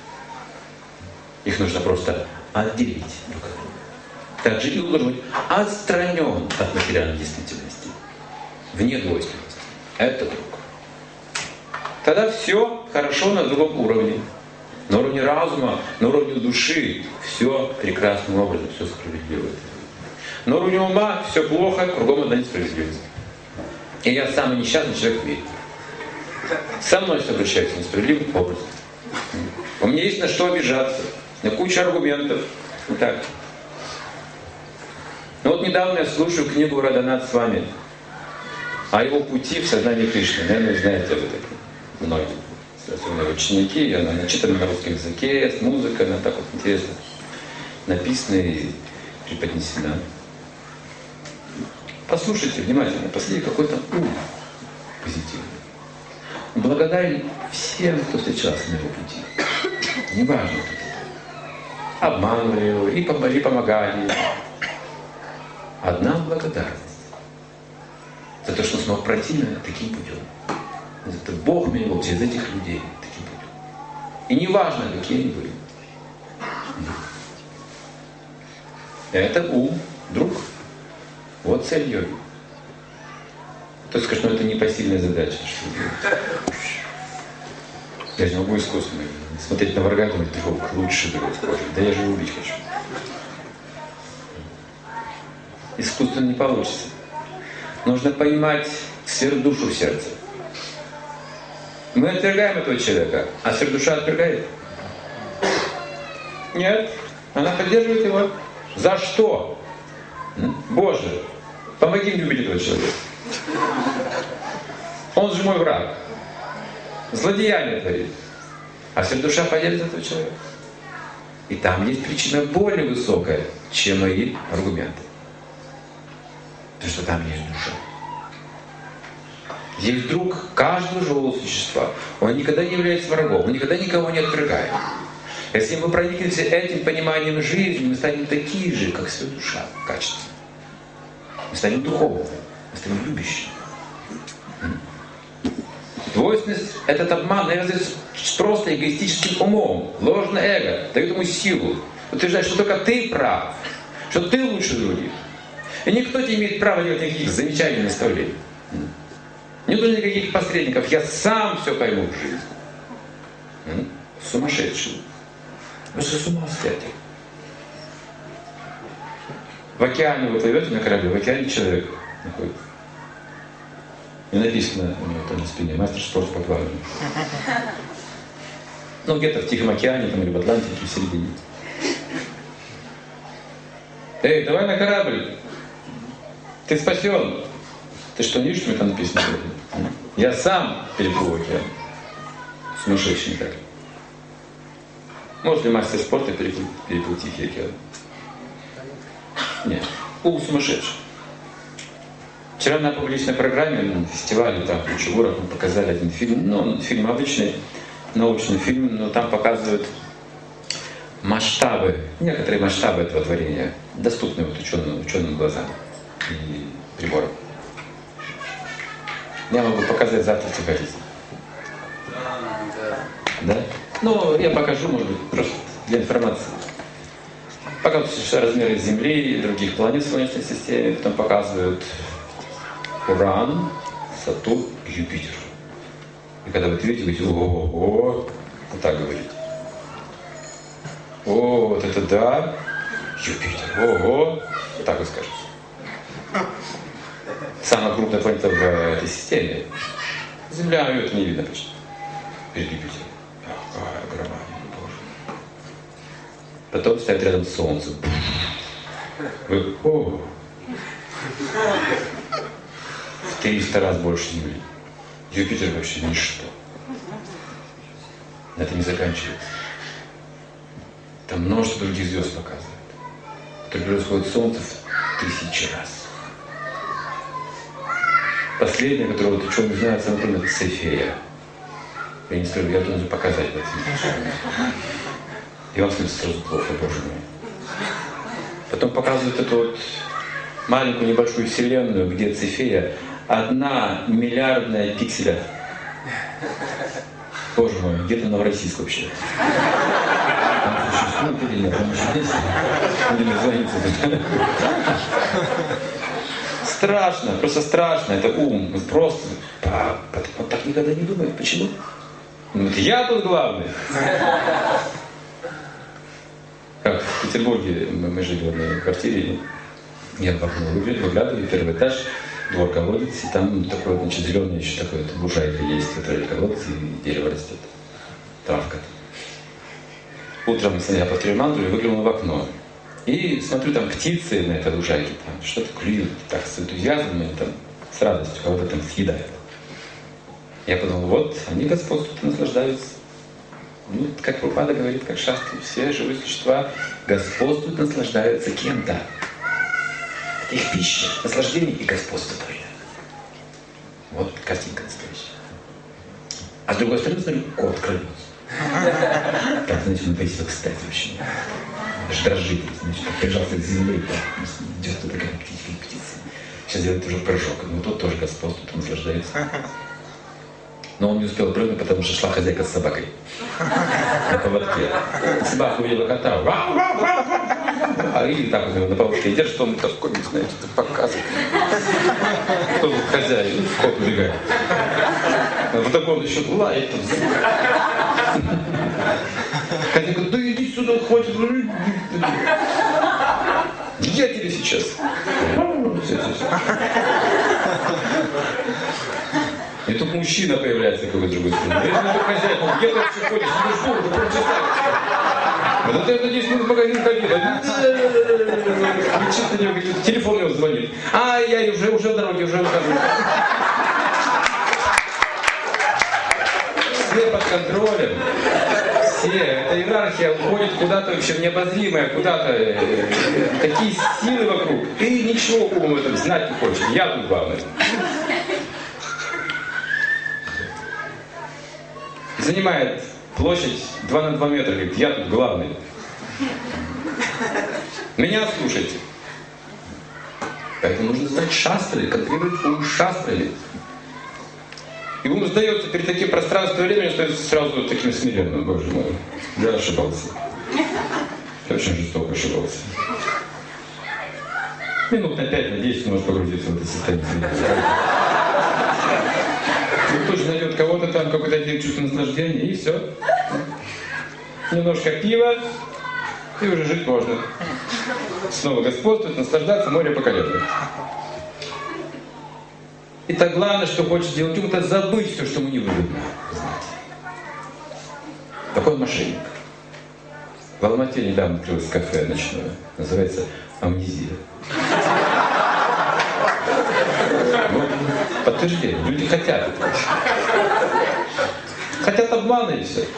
Их нужно просто отделить друг от друга. Также и ум должен быть отстранен от материальной действительности. Вне двойственности. Это друг. Тогда все хорошо на другом уровне. На уровне разума, на уровне души все прекрасным образом, все справедливо. На уровне ума все плохо, кругом одна несправедливость. И я самый несчастный человек в мире. Со мной все обращается несправедливым образом. У меня есть на что обижаться, на кучу аргументов. Так. Ну вот недавно я слушаю книгу Радханат Свами о его пути в сознании Кришны. Наверное, вы знаете об этом. Многие. Особенно ученики, она начитана на русском языке, с музыкой, она так вот интересно написана и преподнесена. Послушайте внимательно, последний какой-то ум позитивный. Благодарен всем, кто встречался на его пути. Неважно, кто это. Обманывали его, и помогали. Одна благодарность за то, что он смог пройти таким путем. Это Бог меня вел через этих людей таким путем. И неважно, какие они были. Это ум, друг. Вот цель йоги. Кто скажет, что это непосильная задача. Я же не могу искусственно смотреть на врага и думать, друг, лучше друг скажет. Да я же его убить хочу. Искусственно не получится. Нужно понимать сверхдушу в сердце. Мы отвергаем этого человека, а сверхдуша отвергает? Нет. Она поддерживает его. За что? Боже, помоги мне любить этого человека. Он же мой враг. Злодеяние творит. А сверхдуша поддерживает этого человека. И там есть причина более высокая, чем мои аргументы. Потому что там есть душа. Есть друг каждого живого существа. Он никогда не является врагом, он никогда никого не отвергает. Если мы проникнемся этим пониманием жизни, мы станем такие же, как своя душа, качественно. Мы станем духовными, мы станем любящими. Двойственность — этот обман навязывается просто эгоистическим умом, ложное эго, дает ему силу, утверждает, что только ты прав, что ты лучше других. И никто не имеет права делать никаких замечаний, наставлений. Не нужно никаких посредников, я сам все пойму в жизни. Сумасшедший. Вы же с ума сядете. В океане вы плывете на корабле, в океане человек находится. И написано у него там на спине «Мастер спорта по плаванию». Ну, где-то в Тихом океане там, или в Атлантике, в середине. Эй, давай на корабль! Ты спасен! Ты что, не видишь, что там написано? Я сам переплыву океан. Сумасшедший, не так ли? Может ли мастер спорта переплыть Тихий океан? Нет. Полусумасшедший. Вчера на публичной программе, на фестивале там, в Чугурах, мы показали один фильм. Ну, фильм обычный, научный фильм, но там показывают масштабы, некоторые масштабы этого творения, доступны вот ученым глазам и приборам. Я могу показать завтра, если хотите. Да? Ну, я покажу, может быть, просто для информации. Показывают размеры Земли и других планет в Солнечной системе, потом показывают Уран, Сатурн, Юпитер. И когда вы это видите, вы говорите: ого, вот так говорите. О, вот это да, Юпитер, ого, вот так вы скажете. Самая крупная планета в этой системе. Земля, ее это не видно почти. Перед Юпитером. Какая громадная, боже. Потом ставят рядом Солнце. Вы, о, в 300 раз больше Земли. Юпитер вообще ничто. Это не заканчивается. Там множество других звезд показывает. Это превосходит Солнце в 1000 раз. Последняя, которую вот ученые знают, самая крупная, это Цефея. Я не скажу, я должен показать в этом. И вам становится сразу плохо, боже мой. Потом показывают эту вот маленькую небольшую вселенную, где Цефея 1 миллиардная пикселя. Боже мой, где-то Новороссийск вообще. Там существует или нет, там еще есть. Будем звониться. Страшно, просто страшно, это ум. Просто вот так никогда не думает. Почему? Вот я тут главный. Как в Петербурге мы жили в одной квартире, я в окно выглядываю, первый этаж, двор колодец, и там такой, значит, зеленый еще такой вот лужайка есть, который колодец, и дерево растет, травка. Утром я повторил мантру и выглянул в окно. И смотрю, там птицы на этой лужайке, там что-то клюют, так с энтузиазмом, и там, с радостью кого-то там съедают. Я подумал, вот, они господствуют и наслаждаются. Ну, как Прабхупада говорит, как шастры, все живые существа господствуют, наслаждаются кем-то. Это их пища, наслаждение и господство твое. Вот картинка настоящая. А с другой стороны, смотрю, кот крадется. Так, значит, он повесил, кстати, вообще. Аж дрожит, значит, прижался к земле, идет туда такая птица. Сейчас делает уже прыжок, но тот тоже господствует, наслаждается. Но он не успел прыгнуть, потому что шла хозяйка с собакой на поводке. Собака увидела кота, а или так вот на поводке держит, он такой, знаете, показывает. Кто тут хозяин, кот убегает. А потом он еще лает тут. Хозяин говорит, да иди сюда, хватит. Я тебе сейчас. И тут мужчина появляется какой-то другой стороны. Я не хозяин, он где ты вообще ходишь? Ну что, уже полчаса. Вот это 10 минут в магазин ходил. Кричит на него, говорит, телефон его звонит. А, я уже в дороге, уже выхожу. Все под контролем. Все. Эта иерархия уходит куда-то вообще в необозримое, куда-то. Такие силы вокруг. Ты ничего умом в этом знать не хочешь. Я тут главный. Занимает площадь 2 на 2 метра, говорит, я тут главный. Меня слушайте. Поэтому нужно знать шастры, контролировать ум шастрами. И И ум сдается перед таким пространством и временем, становится сразу таким смиренным. Боже мой, я ошибался. Я очень жестоко ошибался. Минут на 5, на 10 может погрузиться в это состояние. И тут же найдет кого-то там, какое-то чувство наслаждения, и все. Немножко пива, и уже жить можно. Снова господствует, наслаждаться, море по колено. И так главное, что хочет сделать ум, это забыть все, что ему не выгодно. Такой он мошенник. В Алмате недавно открылось кафе ночное. Называется «Амнезия». Вот подтверждение. Люди хотят этого. Хотят обмана и все.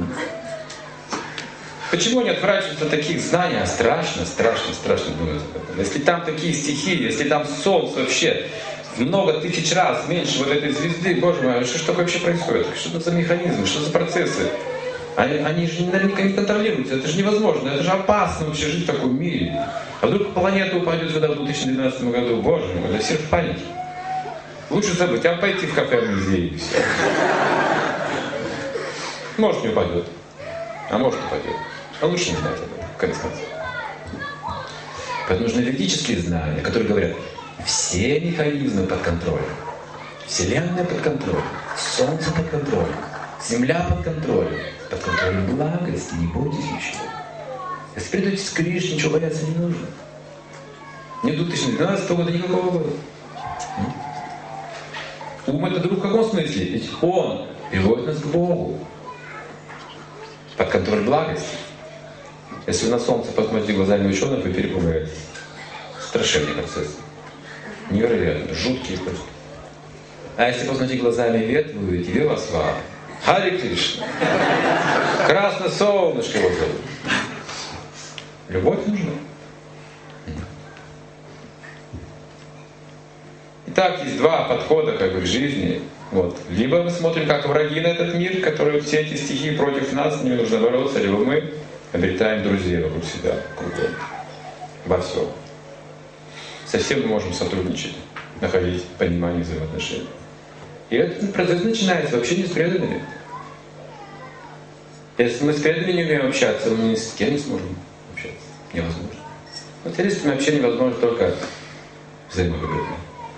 Почему они отворачиваются от таких знаний? Страшно думают об этом. Если там такие стихии, если там солнце вообще в много тысяч раз меньше вот этой звезды, боже мой, что такое вообще происходит? Что это за механизмы, что за процессы? Они же наверняка не контролируются, это же невозможно, это же опасно вообще жить в таком мире. А вдруг планета упадет сюда в 2012 году, боже мой, да все в панике. Лучше забыть, а пойти в кафе «Амнезия» и все. Может не упадет, а может упадет. А лучше не знать об этом, в конце концов. Поэтому нужны ведические знания, которые говорят, все механизмы под контролем, Вселенная под контролем, Солнце под контролем, Земля под контролем благости, не бойтесь ничего. Если придете к Кришне, ничего бояться не нужно. Не 2012 года, никакого года. Ум это друг в каком смысле? Ведь он приводит нас к Богу. Под контроль благости. Если вы на Солнце посмотрите глазами ученых, вы перепугаетесь. Страшенный процесс. Невероятно, жуткий просто. А если посмотреть глазами вверх, вы увидите Вивасва, Хари Кришна, красное солнышко его зовут. Любовь нужна. Итак, есть два подхода к жизни. Вот. Либо мы смотрим как враги на этот мир, которые все эти стихии против нас, с ними нужно бороться, либо мы обретаем друзей вокруг себя, кругом, во всем. Со всем мы можем сотрудничать, находить понимание взаимоотношений. И этот процесс начинается вообще не с преданными. Если мы с преданными не умеем общаться, мы ни с кем не сможем общаться. Невозможно. С материалистами общение невозможно только взаимовыгодно.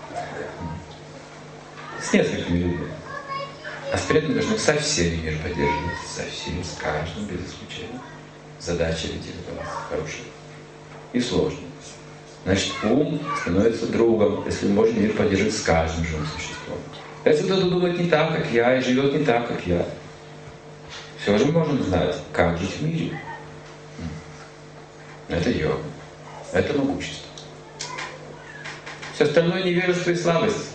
С несколькими людьми. А с преданными должны со всеми мир поддерживать. Со всеми, с каждым, без исключения. Задача ведь это хорошая. И сложная. Значит, ум становится другом, если мы можем мир поддерживать с каждым живым существом. Если кто-то думает не так, как я, и живет не так, как я, все же мы можем знать, как жить в мире. Это йога. Это могущество. Все остальное невежество и слабость.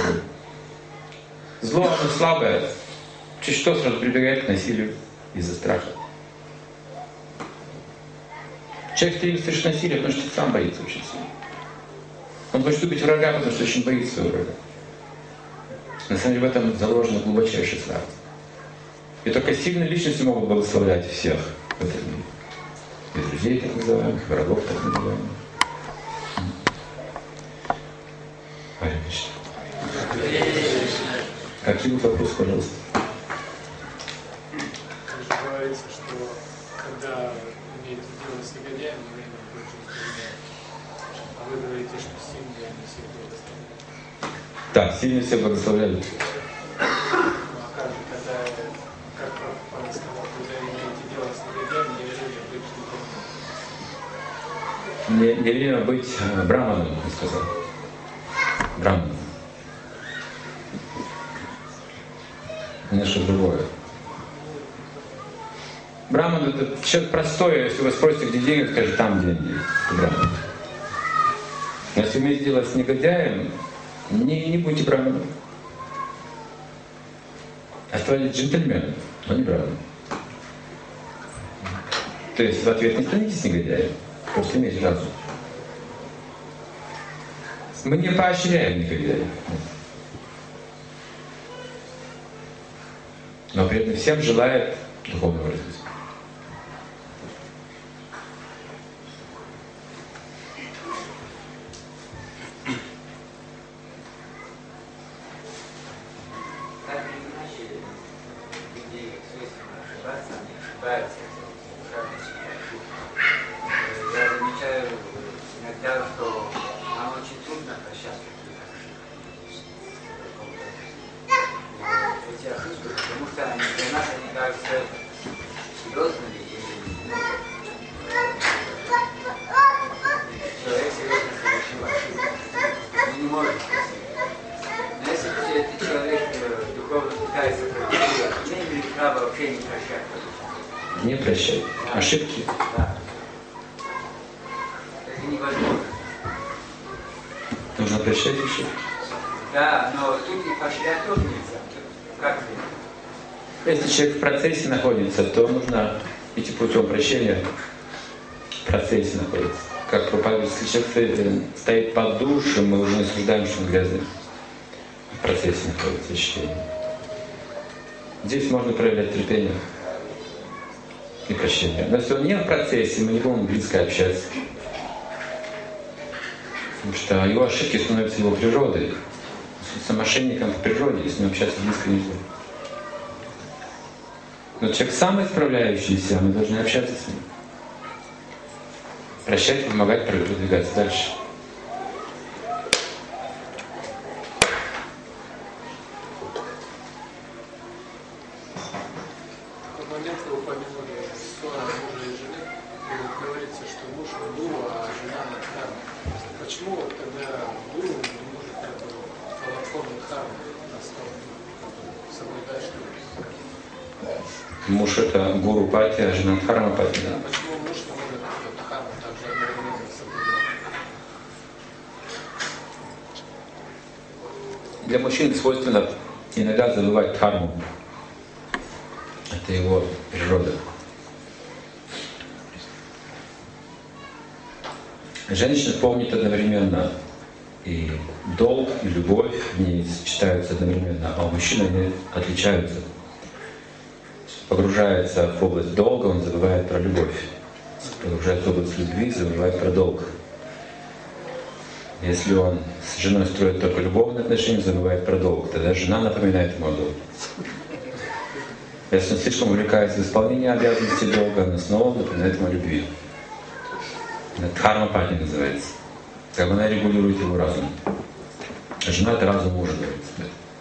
Зло, оно слабое. Чуть что сразу прибегает к насилию из-за страха. Человек стремится совершить насилие, потому что сам боится очень сильно. Он хочет убить врага, потому что очень боится своего врага. На самом деле в этом заложена глубочайшая слабость. И только сильные личности могут благословлять всех в этом мире. И друзей так называемых, врагов так называемых. Ари Кришна. Какие вопросы, пожалуйста? Вы говорите, что когда имеете дело с негодяем, время больше не. А вы говорите, что сильные не всех благословляют. Так, сильные всех благословляют. Ну а как же, как Прабхупада сказал, когда имеете дело с негодяем, не время быть Не время быть браманом, он сказал. Браманом. Немножко другое. Браман это человек простой, если вы спросите, где деньги, скажет, там деньги. Это браман. Но если иметь дело с негодяем, не будьте браманом. Оставайтесь джентльменом, но не браманом. То есть в ответ не становитесь негодяем, просто имейте разум. Мы не поощряем негодяев. Но при этом всем желает духовного развития. ошибается. Я замечаю иногда, что нам очень трудно прощаться эти ошибки, потому что для нас они кажутся серьезными. Человек серьезно совершил ошибку. Он не может простить. Но если этот человек духовно пытается практиковать, не имеет права вообще не прощать. Не прощать. Да. Ошибки. Да. Это невозможно. Нужно прощать ошибки. Да, но тут и поощрять тоже нельзя. Как ты? Если человек в процессе находится, то нужно идти путем прощения. В процессе находится. Как проповедует, если человек стоит под душем, мы уже не осуждаем, что он грязный. В процессе находится ощущение. Здесь можно проявлять терпение и прощение. Но если он не в процессе, мы не будем близко общаться. Потому что его ошибки становятся его природой. С мошенником в природе, с ним общаться близко нельзя. Но человек сам исправляющийся, мы должны общаться с ним. Прощать, помогать, продвигаться дальше. В момент вы упомянули ссора мужа и жены, и говорится, что муж гуру, а жена дхарма. Почему тогда гуру не может как бы молотком дхарму соблюдать, что ли? Муж это гуру пати, а жена дхарма пати. Да? Почему муж не может дхарму также одновременно соблюдать? Для мужчин свойственно иногда забывать дхарму. Это его природа. Женщина помнит одновременно и долг, и любовь, они сочетаются одновременно, а у мужчин они отличаются. Погружается в область долга, он забывает про любовь. Погружается в область любви, забывает про долг. Если он с женой строит только любовные отношения, забывает про долг, тогда жена напоминает ему о долге. Если он слишком увлекается исполнением обязанностей долга, она снова напоминает ему о любви. Это дхарма-пати называется. Как бы она регулирует его разум. А жена — это разум мужа, говорится.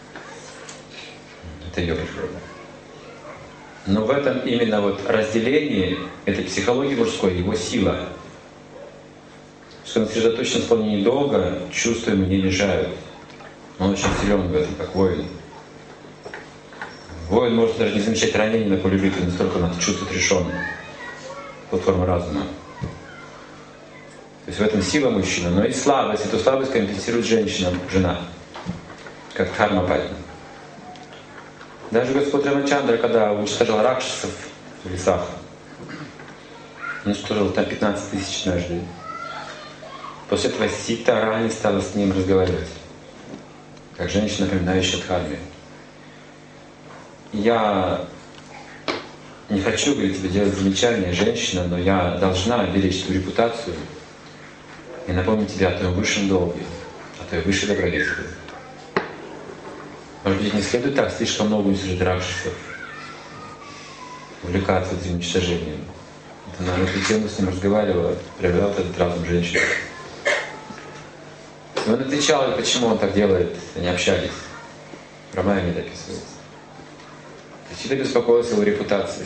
Это ее природа. Но в этом именно вот разделении этой психологии мужской, его сила. Что он сосредоточен в исполнении долга, чувства ему не мешают. Он очень силен в этом, как воин. Воин может даже не замечать ранения на поле битвы, настолько он это чувствует решенно. Вот форма разума. То есть в этом сила мужчины, но и слабость. Эту слабость компенсирует женщина, жена, как дхарма-пати. Даже Господь Рамачандра, когда уничтожал ракшасов в лесах, уничтожил там 15 тысяч однажды. После этого Сита Рани стала с ним разговаривать, как женщина, напоминающая дхарме. Я не хочу, говорит, тебе делать замечания, женщина, но я должна беречь свою репутацию и напомнить тебе о твоем высшем долге, о твоей высшей добродетели. Может быть, не следует так слишком много уничтожить ракшасов, увлекаться этим уничтожением. Она на эту тему с ним разговаривала, проявляла этот разум женщины. И он отвечал ей, почему он так делает, они общались. В Рамаяне описывается. Сита беспокоился о его репутации.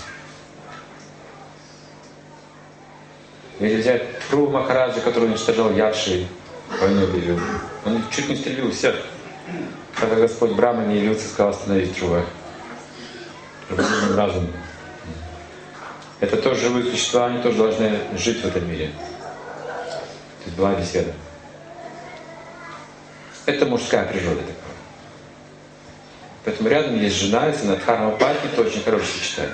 Если взять Пру Махараджа, который уничтожал Якши, войну объявил, он чуть не истребил всех. Когда Господь Брахма не явился, сказал остановить Трува. Пробудил разум. Это тоже живые существа, они тоже должны жить в этом мире. То есть была беседа. Это мужская природа такая. Поэтому рядом есть жена, если она дхарма-пати, это очень хорошее сочетание.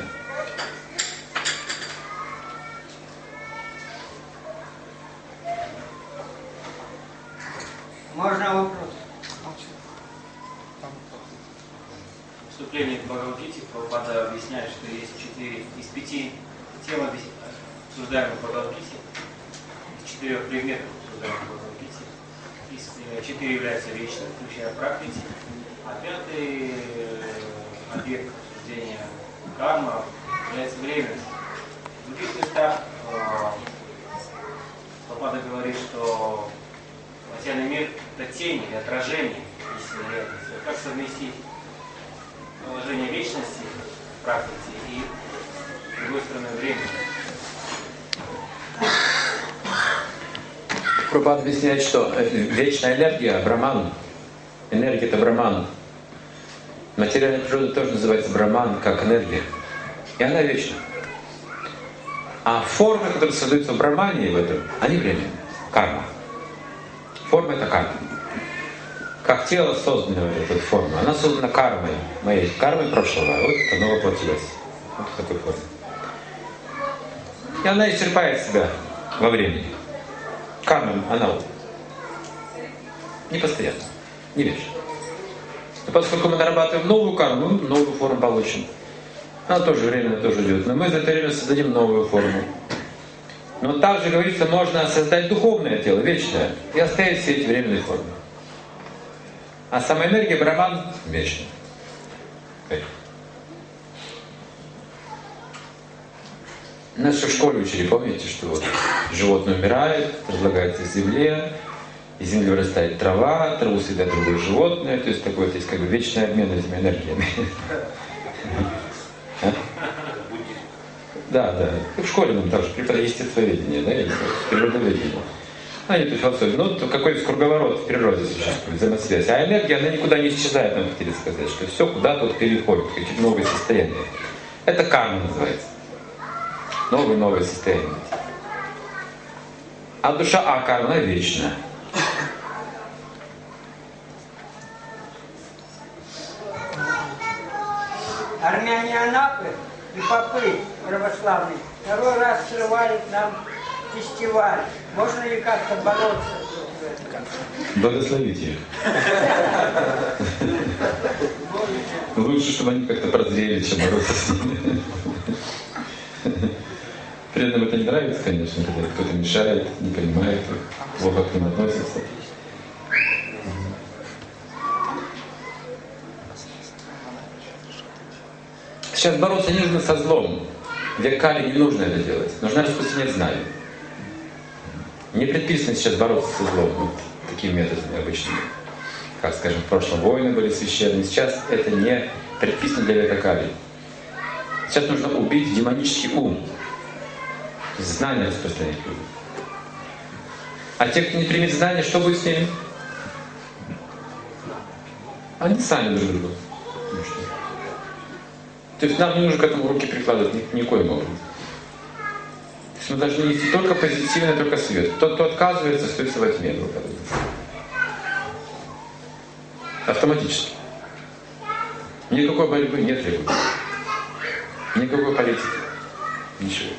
Можно вопрос? Вступление к Бхагавад-гите Прабхупада объясняет, что есть 4 из 5 тем, обсуждаемых в Бхагавад-гите, из 4 предметов, обсуждаемых в Бхагавад-гите, 4 являются вечными, включая пракрити, а 5-й объект обсуждения карма, является временным. В других местах Прабхупада говорит, что материальный мир — это тень или отражение истинной реальности. Как совместить положение вечности в практике и, с другой стороны, времени? Прабхупада объясняет, что вечная энергия — Брахман. Энергия — это Брахман. Материальная природа тоже называется Брахман, как энергия. И она вечна. А формы, которые создаются в Брахмане, в этом, они временные. Карма. Форма — это карма. Как тело создано, эта форма, она создана кармой, моей кармой прошлого, а вот оно воплотилось. Вот в такой форме. И она исчерпает себя во времени. Карма, она не постоянна, не вечна. Но поскольку мы нарабатываем новую карму, мы новую форму получим. Она тоже временно тоже идет. Но мы за это время создадим новую форму. Но также, говорится, можно создать духовное тело, вечное, и оставить все эти временные формы. А сама энергия Брахман вечна. Нас еще в школе учили, помните, что вот животное умирает, разлагается в земле, из земли вырастает трава, траву съедает другое животное, то есть такой вот есть как бы вечный обмен этими энергиями. Да, да. В школе нам тоже преподают естествоведение, да, или природоведение. Они тут философия. Ну, какой-то круговорот в природе существует, взаимосвязь. А энергия, она никуда не исчезает, нам хотели сказать, что все куда-то вот переходит, какие-то новые состояния. Это карма называется. Новые состояния. А душа карма, она вечна. Армяне Анапы и попы православные второй раз срывают нам фестиваль. Можно ли как-то бороться? Благословите их. Лучше, чтобы они как-то прозрели, чем бороться с ними. Преданным это не нравится, конечно, когда кто-то мешает, не понимает их, плохо к ним относится. Сейчас бороться не нужно со злом. Век Кали не нужно это делать. Нужно распространять знания. Не предписано сейчас бороться со злом вот такими методами обычными. Как, скажем, в прошлом войны были священные. Сейчас это не предписано для века Кали. Сейчас нужно убить демонический ум. Знания распространять людям. А те, кто не примет знания, что будет с ними? Они сами друг другу. То есть нам не нужно к этому руки прикладывать никоим образом. То есть мы должны нести только позитивное, только свет. Тот, кто отказывается, остается во тьме друг от друга. Автоматически. Никакой борьбы не требуется. Никакой политики. Ничего.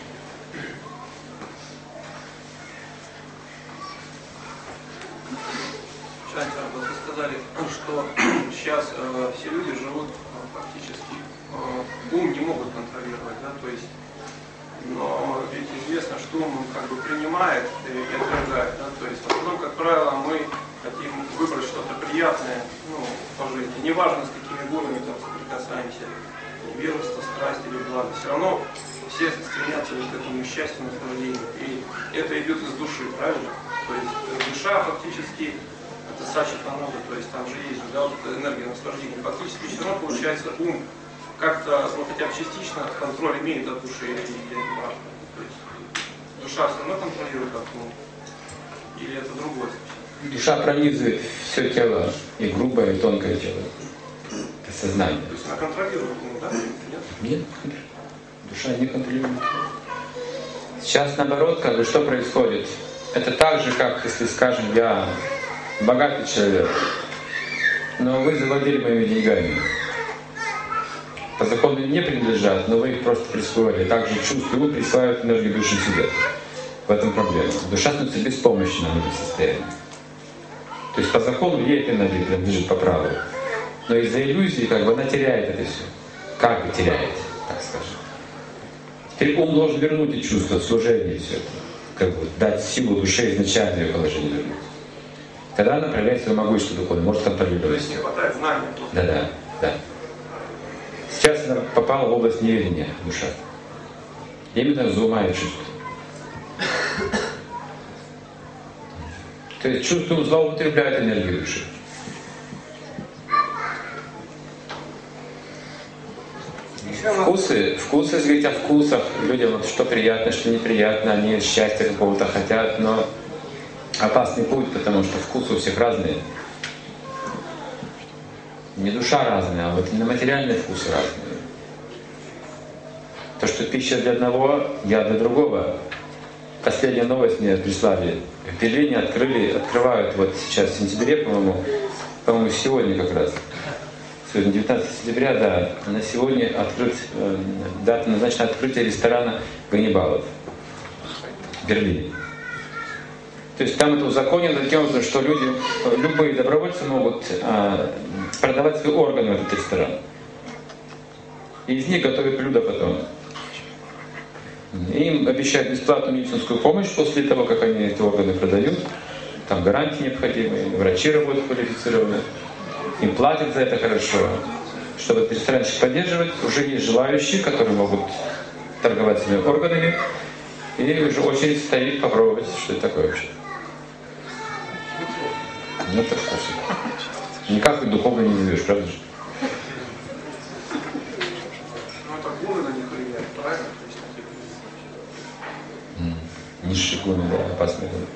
Вы сказали, что сейчас все люди живут фактически, ум не могут контролировать, да, то есть, но ведь известно, что ум как бы принимает и отвергает, да, то есть в основном, как правило, мы хотим выбрать что-то приятное, ну, по жизни, неважно с какими гунами там соприкасаемся, невежество, страсть или благо, все равно все стремятся к этому счастью, наслаждению, и это идет из души, правильно? То есть душа фактически это сача-танада, то есть там же есть, да, вот эта энергия наслаждения. Фактически все равно получается ум как-то, ну, хотя бы частично контроль имеет от души или не важно. То есть душа все равно контролирует как ум, или это другое совсем? Душа пронизывает все тело, и грубое, и тонкое тело. Это сознание. То есть она контролирует ум, да? Нет? Нет. Душа не контролирует. Сейчас наоборот, как бы что происходит? Это так же, как если, скажем, я богатый человек, но вы завладели моими деньгами. По закону не принадлежат, но вы их просто присвоили. Также чувства и ум присваивают энергию души себе. В этом проблема. Душа становится беспомощна в этом состоянии. То есть по закону ей эта энергия принадлежит по праву. Но из-за иллюзии как бы она теряет это все. Как бы теряет, так скажем. Теперь ум должен вернуть эти чувства, служение все это. Как бы дать силу душе изначально ее положение вернуть. Тогда она проявляет свое могущество духовное, может контролировать все. Не хватает знания. Да. Сейчас она попала в область неведения, душа. Именно за ума и чувств. То есть чувством злоупотребляет энергию души. Вкусы, если говорить о вкусах, людям вот что приятно, что неприятно, они счастья какого-то хотят, но опасный путь, потому что вкусы у всех разные. Не душа разная, а вот именно материальные вкусы разные. То, что пища для одного, я для другого. Последняя новость мне прислали. В Берлине открывают вот сейчас в сентябре, по-моему, сегодня как раз. Сегодня 19 сентября, да, на сегодня дата назначена открытие ресторана Ганнибалов в Берлине. То есть там это узаконено таким образом, что любые добровольцы могут продавать свои органы в этот ресторан. И из них готовят блюда потом. Им обещают бесплатную медицинскую помощь после того, как они эти органы продают. Там гарантии необходимые, врачи работают квалифицированные. Им платят за это хорошо. Чтобы этот ресторанчик поддерживать, уже есть желающие, которые могут торговать своими органами. И уже очередь стоит попробовать, что это такое вообще. Ну это вкусно. Никак и духовно не назовешь, правда же? Ну это гуны на них влияют, правильно? Низшие гуны, да, опасные гуны.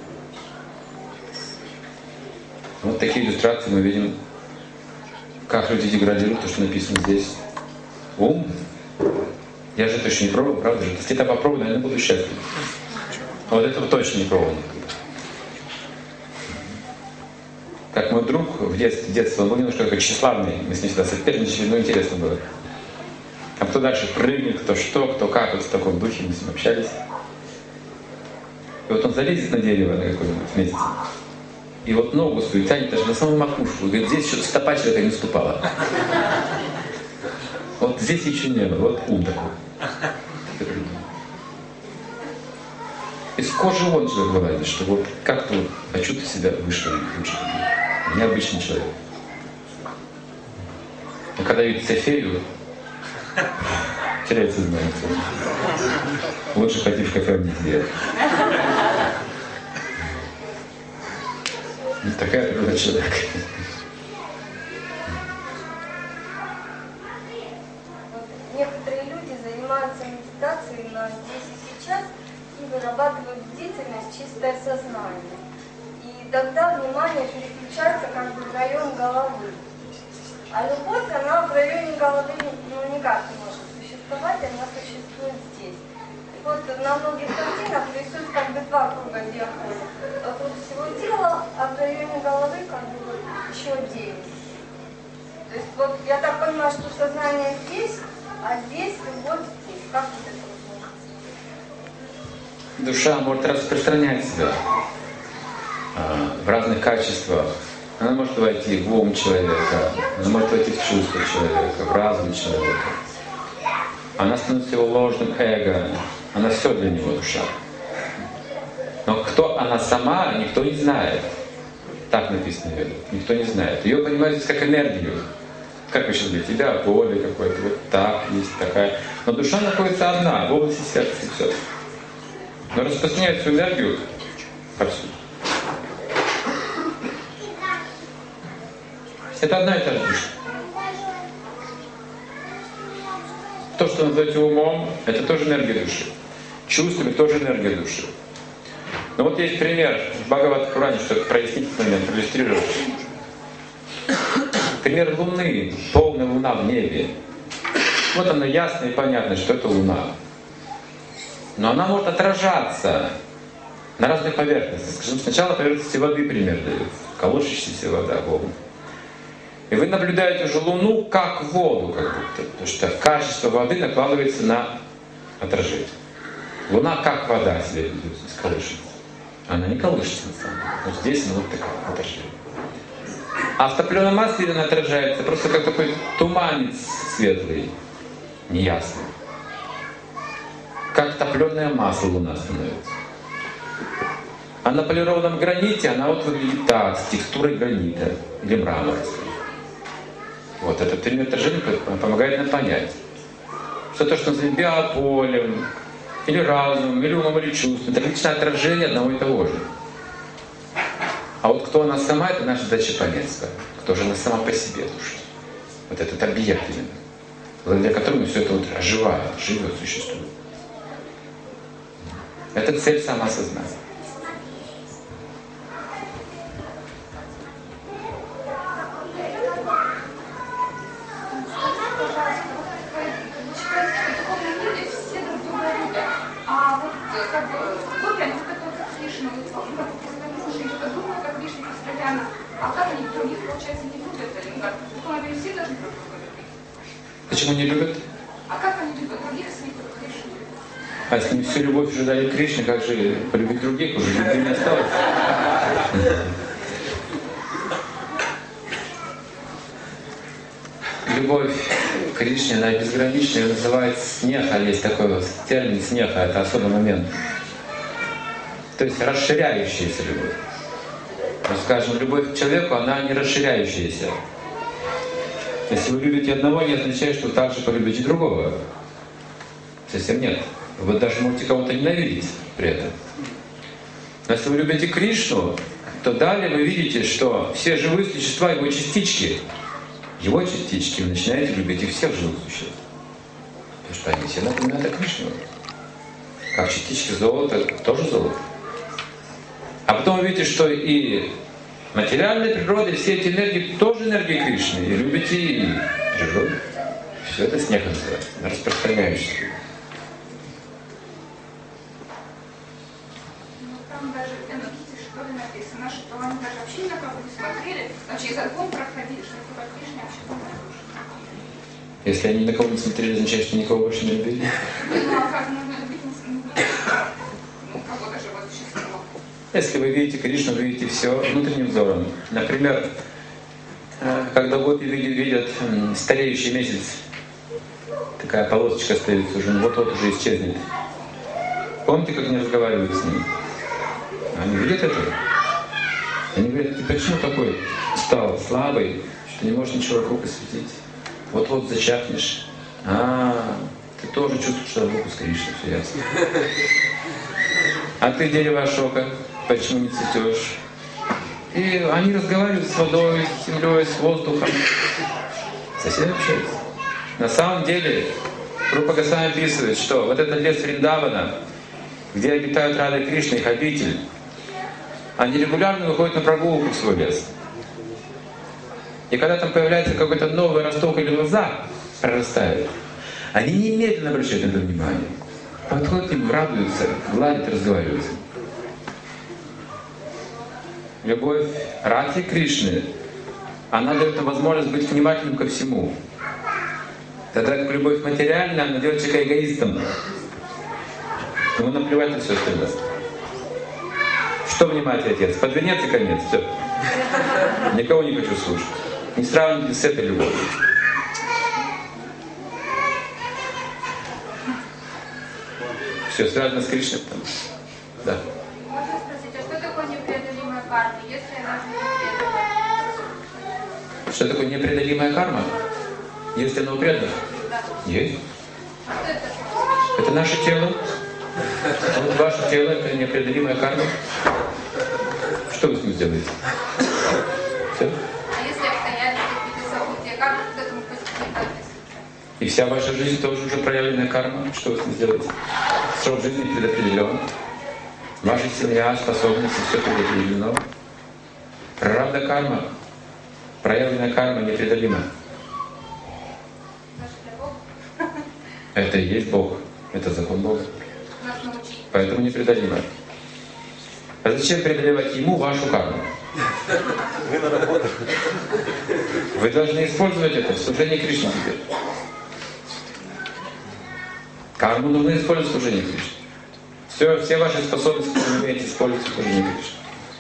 Вот такие иллюстрации мы видим, как люди деградируют, то, что написано здесь. Ум. Я же это еще не пробовал, правда же? Если это попробую, наверное, буду счастлив. А вот этого точно не пробовал. Как мой друг в детстве, он был немножко как тщеславный, мы с ним всегда соперничали, но интересно было. А кто дальше прыгнет, кто что, кто как, вот в таком духе мы с ним общались. И вот он залезет на дерево на какое-нибудь месте, и вот ногу свою тянет аж на самую макушку, и говорит, здесь что-то стопа человека не ступала. Вот здесь еще не было, вот ум такой. Из кожи вон человек вылазит, что вот как-то вот хочу ты себя выше, лучше. Необычный человек. Но когда видит фею, теряет сознание. Лучше пойти в кафе не сделать. Такая природа человека. Некоторые люди занимаются медитацией на здесь и сейчас и вырабатывают бдительность, чистое сознание. И тогда внимание переключается как бы в район головы. А любовь, она в районе головы никак не может существовать, она существует здесь. И вот на многих картинах рисуют как бы два круга диафрагмы. Вокруг всего тела, а в районе головы как бы вот еще 9. То есть вот я так понимаю, что сознание здесь, а здесь любовь здесь. Как вот это возможно? Душа может распространять себя в разных качествах. Она может войти в ум человека, она может войти в чувство человека, в разум человека. Она становится его ложным эго. Она все для него, душа. Но кто она сама, никто не знает. Так написано в Ведах. Никто не знает. Ее понимают здесь как энергию. Как вы сейчас говорите, тебя поле какое-то, вот так, есть такая. Но душа находится одна, в области сердца и все. Но распространяет свою энергию повсюду. Это одна и та же душа. То, что называете умом, это тоже энергия души. Чувствами тоже энергия души. Но вот есть пример в Бхагават-пуране, чтобы прояснить этот момент, проиллюстрировать. Пример Луны, полная Луна в небе. Вот она ясно и понятно, что это Луна. Но она может отражаться на разных поверхностях. Скажем, сначала на поверхности воды пример дает. Колышащаяся вода, волны. И вы наблюдаете уже Луну как воду, как будто. Потому что качество воды накладывается на отражение. Луна как вода себя ведет, колышется. Она не колышется на самом деле. Вот здесь она вот такая отражение. А в топленом масле она отражается просто как такой туманец светлый, неясный. Как топленое масло Луна становится. А на полированном граните она вот выглядит так, с текстурой гранита или мрамора. Вот этот пример отражения помогает нам понять, что то, что называем биополем, или разумом, или умом, или чувством. Это личное отражение одного и того же. А вот кто она сама, это наша задача понять с вами. Кто же она сама по себе душа. Вот этот объект именно, благодаря которому все это вот оживает, живет, существует. Это цель самоосознания. Почему не любят? А как они любят других, если не только Кришну? А если не всю любовь уже дали Кришне, как же полюбить других? Уже любви не осталось. Любовь к Кришне, она безграничная, ее называют снеха, есть такой вот термин снеха, это особый момент. То есть расширяющаяся любовь. Но, скажем, любовь к человеку, она не расширяющаяся. Если вы любите одного, не означает, что вы также полюбите другого. Совсем нет. Вы даже можете кого-то ненавидеть при этом. Но если вы любите Кришну, то далее вы видите, что все живые существа — его частички. Его частички, вы начинаете любить их всех живых существ. Потому что они все напоминают о Кришне. Как частички золота, тоже золото. А потом вы видите, что и материальная природа, и все эти энергии тоже энергии Кришны. И любите и природу. Все это снег называется, распространяющийся. Ну там даже в Энергите что ли написано, что они даже вообще на кого не смотрели, но через огонь проходили, что это как Кришне вообще не нарушено. Если они на кого не смотрели, означает, что никого больше не любили. Ну а как можно любить кого даже вот существо? Если вы видите Кришну, вы видите все внутренним взором. Например, когда гопи видят стареющий месяц, такая полосочка остается уже, вот-вот уже исчезнет. Помните, как они разговаривают с ним? Они видят это? Они говорят: ты почему такой стал слабый, что не можешь ничего вокруг осветить? Вот-вот зачахнешь. Ты тоже чувствуешь, что руку с Кришной, все ясно. А ты дерево Ашока, почему не цветешь? И они разговаривают с водой, с землей, с воздухом. Совсем общаются. На самом деле, Рупа Госвами описывает, что вот этот лес Вриндавана, где обитают Рада Кришна, их обитель, они регулярно выходят на прогулку в свой лес. И когда там появляется какой-то новый росток или лоза, прорастает, они немедленно обращают на это внимание. Подходят к ним, радуются, гладят, разговаривают. Любовь Радхи Кришны, она дает нам возможность быть внимательным ко всему. Тогда как любовь материальная, она делает человека эгоистом. Ему наплевать на все остальное. Что внимать, отец? Под венец и конец. Все. Никого не хочу слушать. Не сравнивайте с этой любовью. Все связано с Кришной. Да. Можно спросить, а что такое непреодолимая карма, если она не Что такое непреодолимая карма? Если она у преданных? Есть. А что это? Это наше тело. Вот ваше тело — это непреодолимая карма. Что вы с ним сделаете? Все. А если обстоятельства, какие-то события, как к этому позитивно относиться? И вся ваша жизнь тоже уже проявленная карма. Что вы с ним сделаете? Срок жизни предопределен. Ваша семья, способности, все предопределено. Прарабдха карма, проявленная карма непреодолима. Это и есть Бог. Это закон Бога. Нас научить. Поэтому непреодолимо. А зачем преодолевать Ему вашу карму? Вы должны использовать это в служении Кришне теперь. Карму нужно использовать в служении Кришне. Все ваши способности, которые вы умеете использовать в служении Кришне.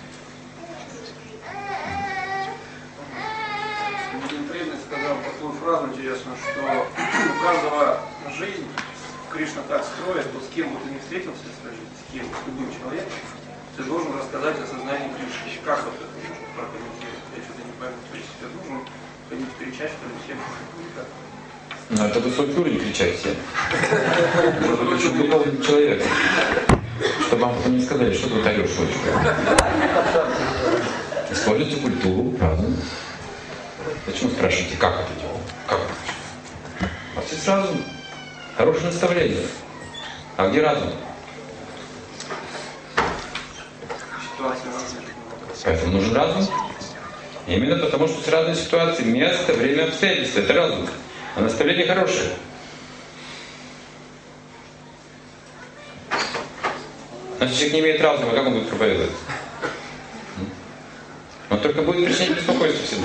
Один преданный сказал такую фразу интересную, что у каждого жизнь Кришна так строит, вот с кем бы ты ни встретился в своей жизни, с кем, с любым человеком, ты должен рассказать о сознании Кришны. Как вот это можно прокомментировать? Я что-то не пойму. То есть ты должен ходить кричать, что ли, всем? Ну, это высокий уровень кричать все. Может быть, очень духовный человек. Чтобы вам потом не сказали, что ты вот орешь, дочка. Используйте культуру, разум. Почему спрашиваете, как это делать? Как это? У вас есть разум. Хорошее наставление. А где разум? Поэтому нужен разум. Именно потому, что с разной ситуацией место, время, обстоятельства. Это разум. А наставление хорошее. Значит, человек не имеет разума, как он будет проповедовать? Он только будет причинять беспокойство всем.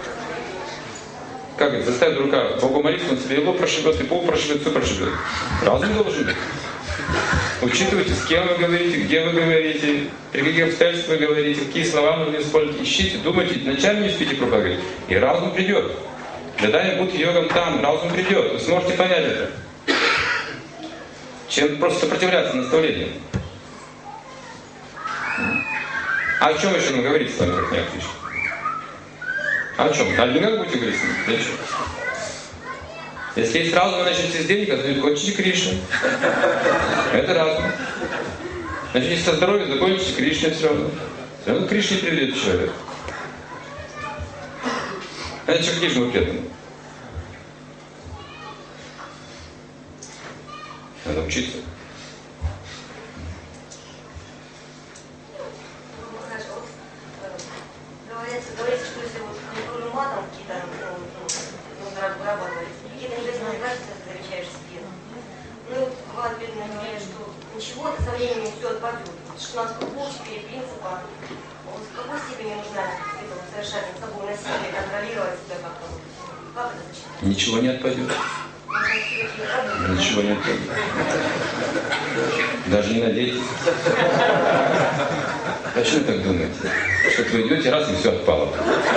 Как это? Заставить дурака Богу молиться, он себе его прошибет, и Бог прошибет, все прошибет. Разум должен быть. Учитывайте, с кем вы говорите, где вы говорите, при каких обстоятельствах вы говорите, какие слова нужно использовать. Ищите, думайте, вначале не успейте проповедовать. И разум придет. Дадай будь йогам там, разум придет. Вы сможете понять это. Чем просто сопротивляться наставлению. А о чем еще нам говорить с вами, как не отлично? А о чем? О деньгах будете говорить с ним? Зачем? Если есть разум, вы начнете с денег, то кончите Кришну. Это разум. Начните со здоровья, закончите Кришной все равно. Все равно к Кришне приведет человек. Это человек Кришну предан. Надо учиться. Говорится, что если вот культурным матом какие-то вырабатывать, какие-то небесные качества замечаешь в себе. Ну и вот Иван Петрович говорит, что ничего, это со временем все отпадет. 16 кругов, 4 принципа. Вот в какой степени нужно совершать над собой насилие, контролировать себя как-то? Как это зачитать? Ничего не отпадет. Ничего не отпадет. Даже не надейтесь. Почему так думаете? Что вы идете, раз и все отпало.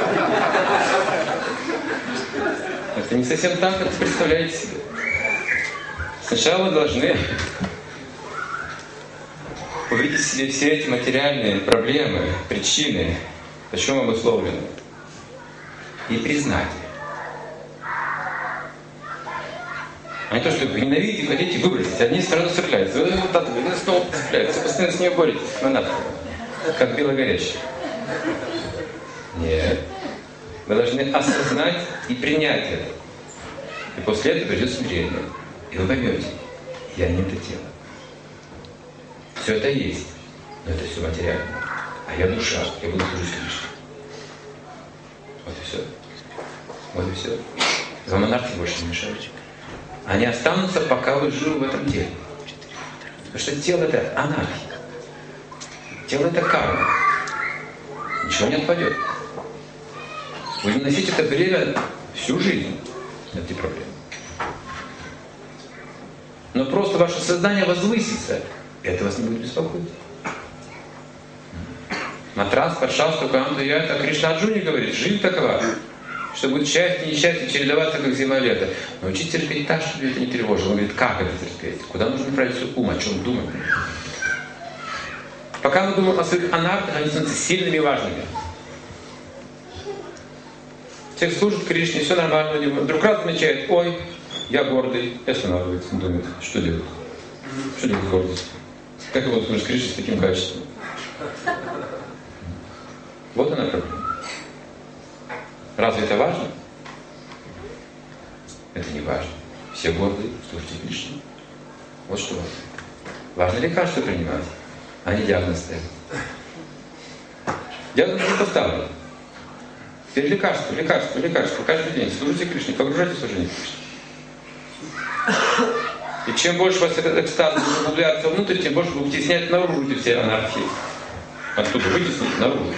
Это не совсем так, как вы представляете себе. Сначала вы должны увидеть в себе все эти материальные проблемы, причины, почему обусловлены, и признать. А не то, что вы ненавидите, хотите выбросить. Одни стороны цепляются, вы вот так, вы снова цепляются, постоянно с ней боретесь, как белогорящий. Нет. Вы должны осознать и принять это. И после этого придет смирение. И вы поймете, я не это тело. Все это есть, но это все материально. А я душа, я буду служить Кришне. Вот и все. Вот и все. Вам анархии больше не мешают. Они останутся, пока вы живы в этом теле. Потому что тело — это анархия. Тело — это карма. Ничего не отпадет. Будем носить это бремя всю жизнь, эти проблемы. Но просто ваше сознание возвысится, и это вас не будет беспокоить. Матрас, Паршасту, Канту, я это Кришна Арджуне говорит, жизнь такова, что будет счастье и несчастье чередоваться, как зима-лето. Научитесь терпеть так, чтобы это не тревожило. Он говорит, как это терпеть? Куда нужно направить свой ум, о чем думать? Пока мы думаем о своих анархах, они становятся сильными и важными. Человек служит Кришне, все нормально у него. Вдруг раз замечает, ой, я гордый, и останавливается, думает, что делать? Что делать гордость? Как его служить Кришне с таким качеством? Вот она проблема. Разве это важно? Это не важно. Все гордые, служите Кришне. Вот что важно. Важно лекарство принимать, а не диагноз ставить. Диагноз не поставлен. Теперь лекарство, лекарство, лекарство. Каждый день служите Кришне, погружайтесь в служение Кришне. И чем больше у вас этот экстаз будет углубляться внутрь, тем больше вы будете снять наружу эти все анархии. Оттуда вытеснить наружу.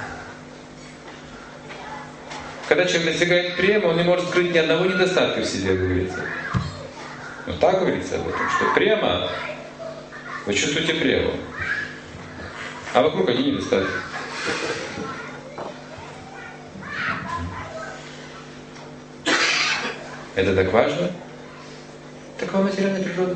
Когда человек достигает према, он не может скрыть ни одного недостатка в себе, говорится. Вот так говорится об этом, что према, вы чувствуете прему, а вокруг одни недостатки. Это так важно? Такова материальная природа.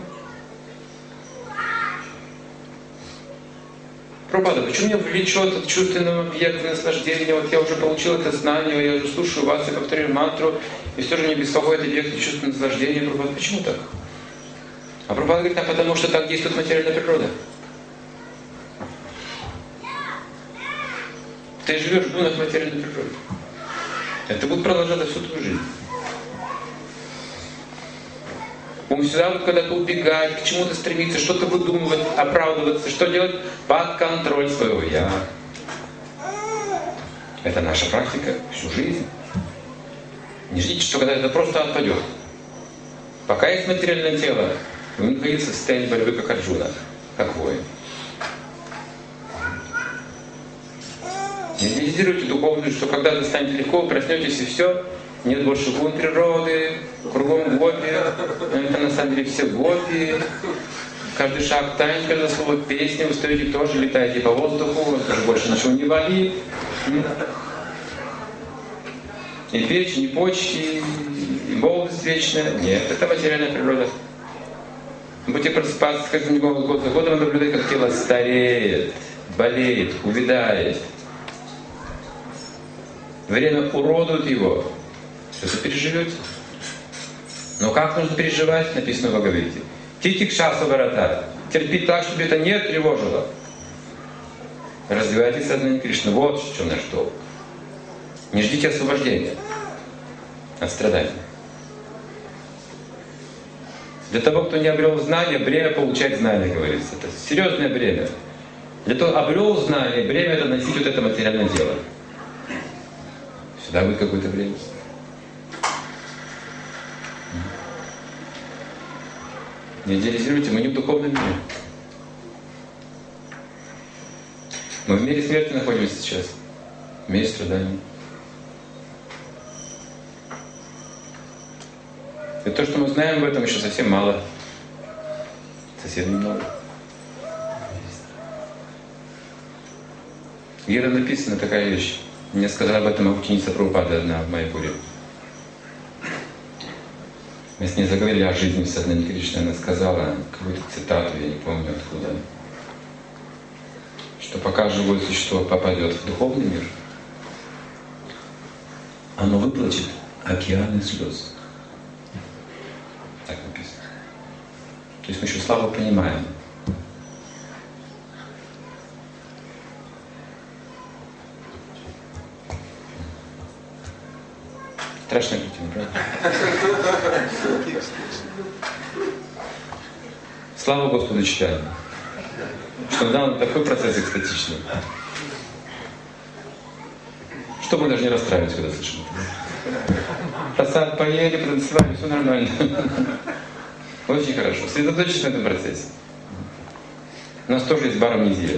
Прабхупада, почему меня влечет от чувственного объекта наслаждения? Вот я уже получил это знание, я уже слушаю вас, я повторяю мантру, И все же меня беспокоит объект чувства наслаждения. Прабхупада, почему так? А Прабхупада говорит, а потому что так действует материальная природа. Ты живешь в гунах материальной природы. Это будет продолжаться всю твою жизнь. Ум всегда будет когда-то убегать, к чему-то стремиться, что-то выдумывать, оправдываться. Что делать? Под контроль своего «я». Это наша практика всю жизнь. Не ждите, что когда это просто отпадет. Пока есть материальное тело, вы не находитесь в состоянии борьбы, как Арджуна, как воин. Не идеализируйте духовную, что когда-то станете легко, проснетесь и все, нет больше гун природы, кругом гопи, это на самом деле все гопи, каждый шаг танец, каждое слово песни, вы стоите тоже, летаете по воздуху, тоже больше ничего не болит. И печень, и почки, и молодость вечная. Нет, это материальная природа. Будете просыпаться с каждым днем, год за годом, наблюдать, как тело стареет, болеет, увядает. Время уродует его. Все это переживете. Но как нужно переживать, написано в Бхагавадгите. Титикшаса варата. Терпи так, чтобы это не тревожило. Развивайте сознание Кришны. Вот в чем наш долг. Не ждите освобождения от страданий. Для того, кто не обрел знания, бремя получать знания, говорится. Это серьезное бремя. Для того, кто обрел знания, бремя это носить вот это материальное дело. Всегда будет какое-то время. Не идеализируйте, мы не в духовном мире. Мы в мире смерти находимся сейчас. В мире страданий. И то, что мы знаем об этом, еще совсем мало. Совсем немного. В Гире написана такая вещь. Мне сказала об этом ученица Прабхупады одна в Майяпуре. Мы с ней заговорили о жизни в сознании Кришны. Она сказала какую-то цитату, я не помню откуда, что пока живое существо попадет в духовный мир, оно выплачет океаны слез. Так написано. То есть мы еще слабо понимаем. Страшная картина, правда? Слава Господу читаем. Что дал нам такой процесс экстатичный. Что мы даже не расстраиваемся, когда слышим это. Просад, поели, потанцевали, все нормально. Очень хорошо. Сосредоточьтесь на этом процессе. У нас тоже есть бар амнезия.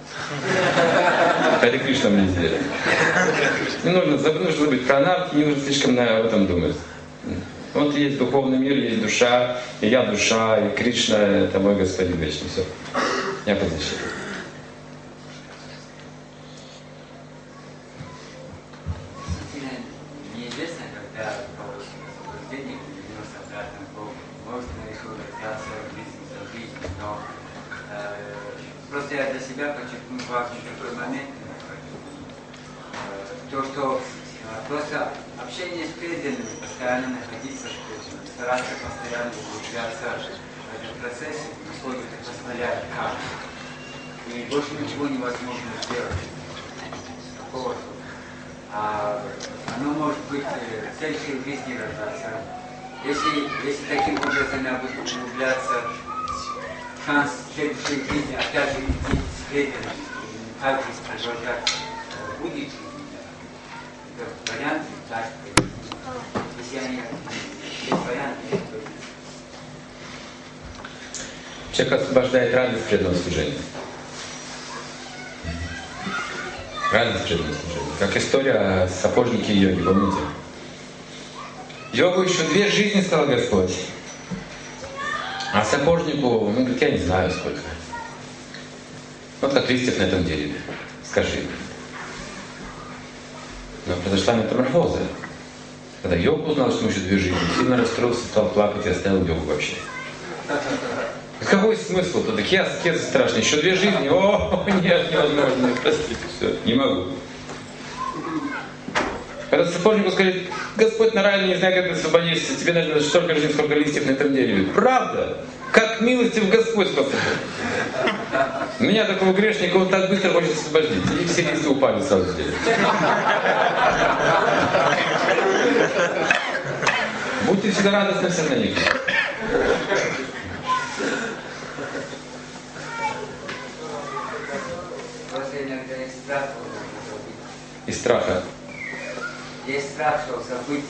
Харе Кришна амнезия. Не нужно забыть про анархию, не нужно слишком об этом думать. Вот есть духовный мир, есть душа, и я душа, и Кришна — это мой Господин вечный. Все. Я подзащитил. Неизвестно, когда получим освобождение, вернемся обратно к Богу. Может, решил вертаться в жизнь, но просто я для себя подчеркну важный такой момент. То, что просто общение с преданными, постоянно находиться, стараться постоянно углубляться в этот процесс, насколько это позволяет каждый. И больше ничего невозможно сделать. Такого. Оно может быть цель всей жизни рождаться. Если таким образом я буду углубляться, шанс следующей жизни опять же идти с преданными, и также продолжать будет. Варианты, так, если они есть варианты, то... Человек освобождает радость преданного служения. Радость преданного служения. Как история о сапожнике йоги, помните? Йогу еще 2 жизни, сказал Господь. А сапожнику, он говорит, я не знаю сколько. Вот как листьев на этом дереве. Скажи. Но произошла метаморфоза. Когда йогу узнал, что ему еще 2 жизни, сильно расстроился, стал плакать и оставил йогу вообще. Какой смысл? То такие аскезы страшные. Еще 2 жизни. О, нет, невозможно. Простите, все, не могу. Когда сапожнику скажет: Господь на рай, не знаю, как ты освободишься, тебе нужно столько жизни, сколько листьев на этом дереве. Правда? Как милостив Господь спасает. Меня, такого грешника, он так быстро хочет освободить. И все листья упали сразу с дерева. Будьте всегда радостны в сознании. Просто иногда есть страх, Из страха. есть страх, что забыть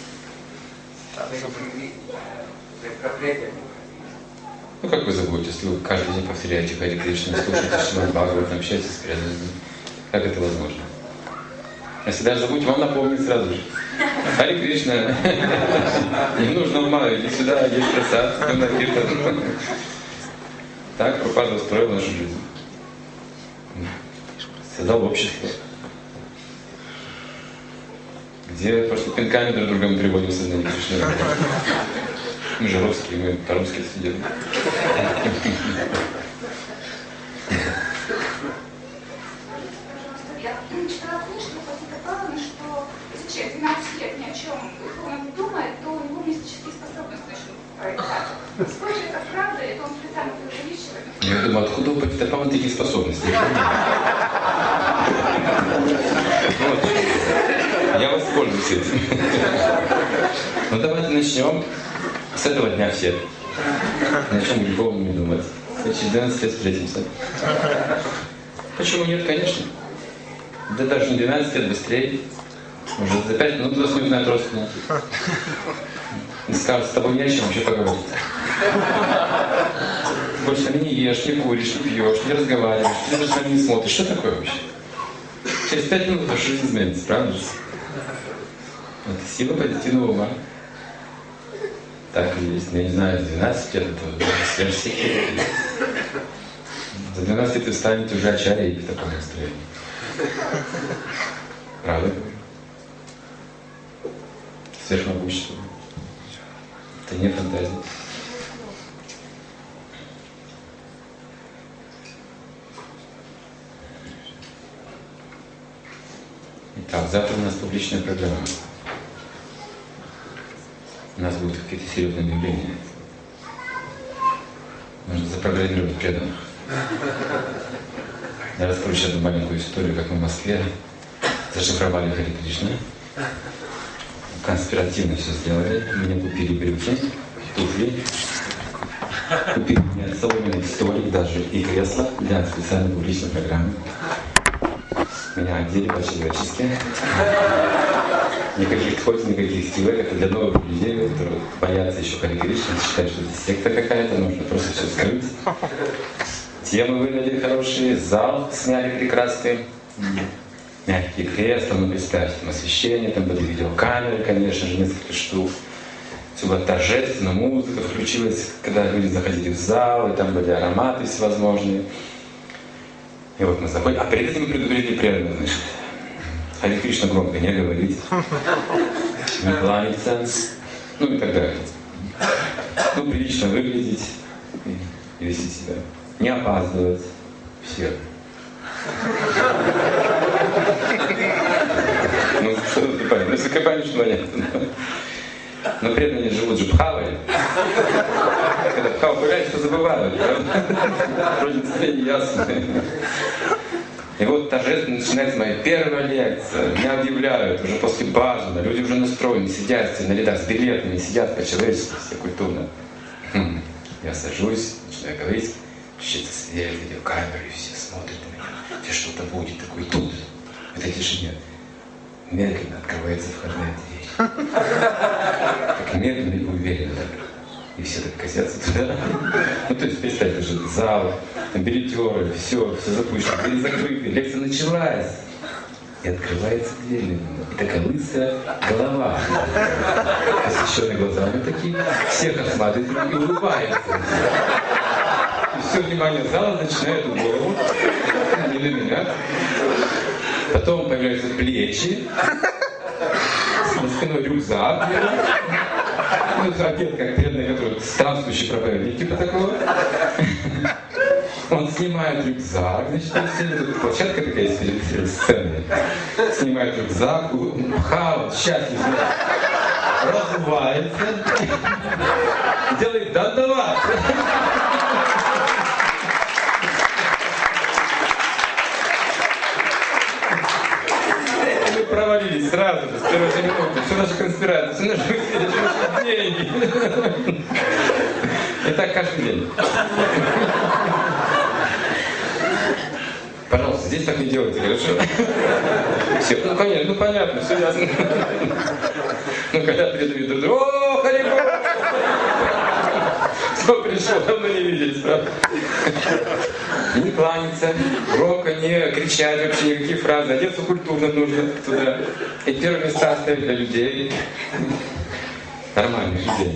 проклятие. Ну как вы забудете, если вы каждый день повторяете Хари Кришна, слушаете Шримад Бхагаватам, общаетесь с преданными? Как это возможно? Если даже забудете, вам напомнит сразу же. Хари Кришна, не нужно ума, иди сюда, есть прасад, идем на киртан. Так Прабхупада устроил нашу жизнь. Создал общество, где просто пинками друг другом переводим сознание Кришны. Мы же русские, мы по-русски сидим. Я читала книжку Патита Павловны, что если человек 12 лет ни о чем духовном не думает, то у него мистические способности начнут проявляться. Сколько это правда, это он специально преувеличивает. Я думаю, откуда у Патита Павловны такие способности? Я воспользуюсь этим. Ну давайте начнем с этого дня все. Начнем греховно не думать. Через 12 лет встретимся. Почему нет, конечно. Да даже не 12 лет, быстрее. Уже за 5 минут заснуть на родственники. И скажут: с тобой не о чем вообще поговорить. Больше с нами не ешь, не куришь, не пьешь, не разговариваешь, ты даже с нами не смотришь. Что такое вообще? Через 5 минут ваша жизнь изменится, правда же? Это сила позитивного ума. Так и есть. Я не знаю, 12 лет это сверхсекрет. За 12 лет вы станете уже ачарьей в таком настроении. Правда? Сверхмогущество. Это не фантазия. Итак, завтра у нас публичная программа. У нас будут какие-то серьезные объявления. Нужно запрограммировать преданных. Я расскажу сейчас одну маленькую историю, как мы в Москве зашифровали Хари Кришна. Конспиративно все сделали. Мне купили брюки, туфли, купили мне соломенный столик, даже и кресло для специальной публичной программы. Меня одели по-человечески. Никаких входов, никаких стилек. Это для новых людей, которые боятся еще Хари Кришны, считают, что это секта какая-то, нужно просто все скрыть. Темы вывели хорошие, зал сняли прекрасный, мягкие кресла, ну представьте, там освещение, там были видеокамеры, конечно же, несколько штук. Все было торжественно, музыка включилась, когда люди заходили в зал, и там были ароматы всевозможные. И вот мы заходим, а перед этим мы предупредили преданных, значит, Хари Кришна громко не говорить, не кланяться, ну и так далее. Ну, прилично выглядеть и вести себя. Не опаздывать. Все. Ну, что ты понятно? Если понятно, что понятно. Но преданные живут же Бхавой. Когда Бхава появляется, то забывают. Вроде настроение ясное. И вот торжественно начинается моя первая лекция. Меня объявляют уже после баджана. Люди уже настроены, сидят на рядах с билетами, сидят по-человечески, все культурно. Я сажусь, начинаю говорить, включается свет, видеокамеры, и все смотрят на меня. Где что-то будет такое тут. В этой тишине медленно открывается входная дверь. Так медленно и уверенно. И все так косятся туда. Ну то есть представьте, уже зал, там билетеры, все запущено, двери закрыты, лекция началась. И открывается дверь, и такая лысая голова. Освещенные глаза, они такие, всех осматривают и улыбаются. И все внимание зала начинает голову, не на меня. Потом появляются плечи, за спиной рюкзак. Ну, одет как преданный, который странствующий проповедник, типа такого. Он снимает рюкзак, значит, тут площадка такая есть перед сценой. Снимает рюкзак, хаос, счастлив, разувается, делает да-давай. Мы провалились сразу же, с первой же минуты. Все наша конспирация, все наши усилия, все наши деньги. И так каждый день. Пожалуйста, здесь так не делайте, хорошо? Все, ну конечно, ну понятно, все ясно. Ну когда передают друг другу, о, Харибо! Кто пришел, давно не виделись, правда? Не кланяться, громко не кричать, вообще никакие фразы. Одеться культурно нужно туда. И первые места оставить для людей. Нормальных людей.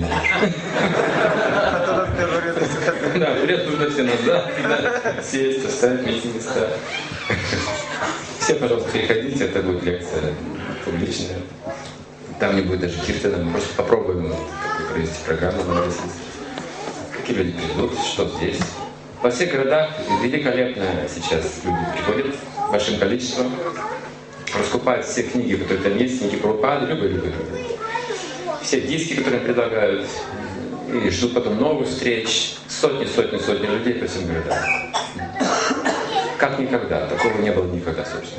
Да, билет нужно все назад, да, сесть, оставить места. Все, пожалуйста, переходите, это будет лекция публичная. Там не будет даже киртана, мы просто попробуем провести программу на месяц. Какие люди придут, что здесь. Во всех городах великолепно сейчас люди приходят большим количеством, раскупают все книги, которые там есть, книги Прабхупады, любые. Все диски, которые им предлагают, и ждут потом новых встреч. Сотни людей по всем городам. Как никогда. Такого не было никогда, собственно.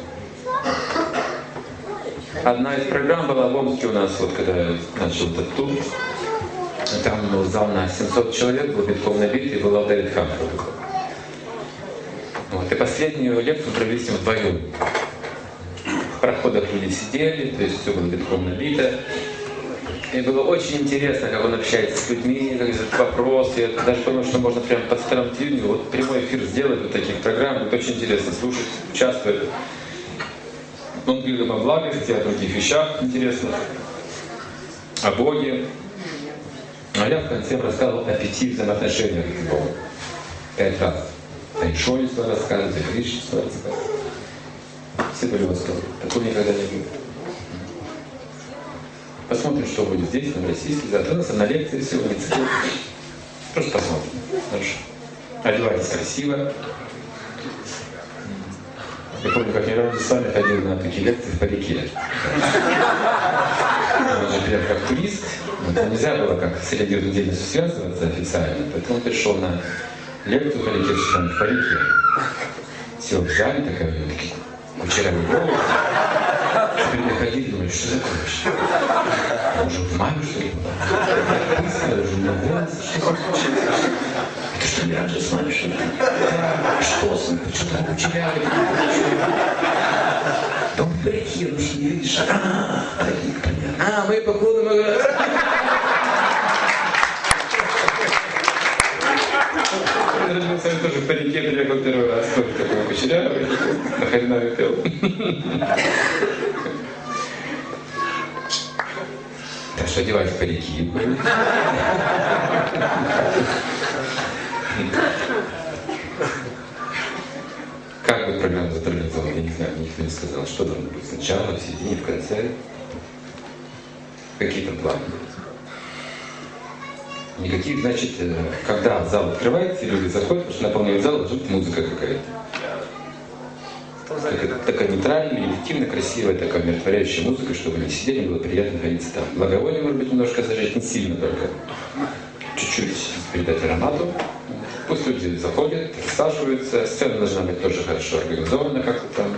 Одна из программ была в Омске у нас, вот когда я начал этот тур. Там был зал на 700 человек, был битком набит, и был Дэвид Хамфри. Вот. И последнюю лекцию провели с ним вдвоем. В проходах люди сидели, то есть все было битком набито. И было очень интересно, как он общается с людьми, как задает вопросы. Я даже понял, что можно прямо по старому телевидению вот прямой эфир сделать вот таких программ. Будет очень интересно слушать, участвовать. Он говорил им о благости, о других вещах интересных, о Боге. А я в конце рассказывал о 5 взаимоотношениях с Богом. 5 раз. Тайшони свой рассказывал, Кришне свой рассказывал. Все были восторгом. Такого никогда не было. Посмотрим, что будет здесь, на российский. Завтра у нас на лекции сегодня. Просто посмотрим. Хорошо. Одевайтесь красиво. Я помню, как я раньше с вами ходил на такие лекции в парике. Он же прям как турист. Вот, нельзя было как с религиозной деятельностью связываться официально. Поэтому он пришел на лекцию в парике. Сел в зале, такая кучерявый голос. Теперь приходили, думали, что такое вообще? Он уже в маме, что ли? Быстро, уже на голос. Что случилось? Это что, не раньше с мамой, что ли? Что с ним? Что там кучерявый? Да он в парике, ну что не видишь? Понятно. Мои поклоны могут... Я родился тоже в парике, приехал первый раз, тоже такой кучерявый, на Харинаре пел. Так что одевать в парики. Как будет программа заторганизована, я не знаю, никто не сказал, что должно быть сначала, в середине, в конце. Какие там планы будут. Никаких, значит, когда зал открывается, и люди заходят, потому что наполняют зал, должна быть музыка какая-то. Такая нейтральная, медитивная, красивая, такая умиротворяющая музыка, чтобы не сидели, было приятно находиться там. Благовоние, может быть, немножко зажечь, не сильно только. Чуть-чуть передать аромату. Пусть люди заходят, рассаживаются. Сцена должна быть тоже хорошо организована, как-то там.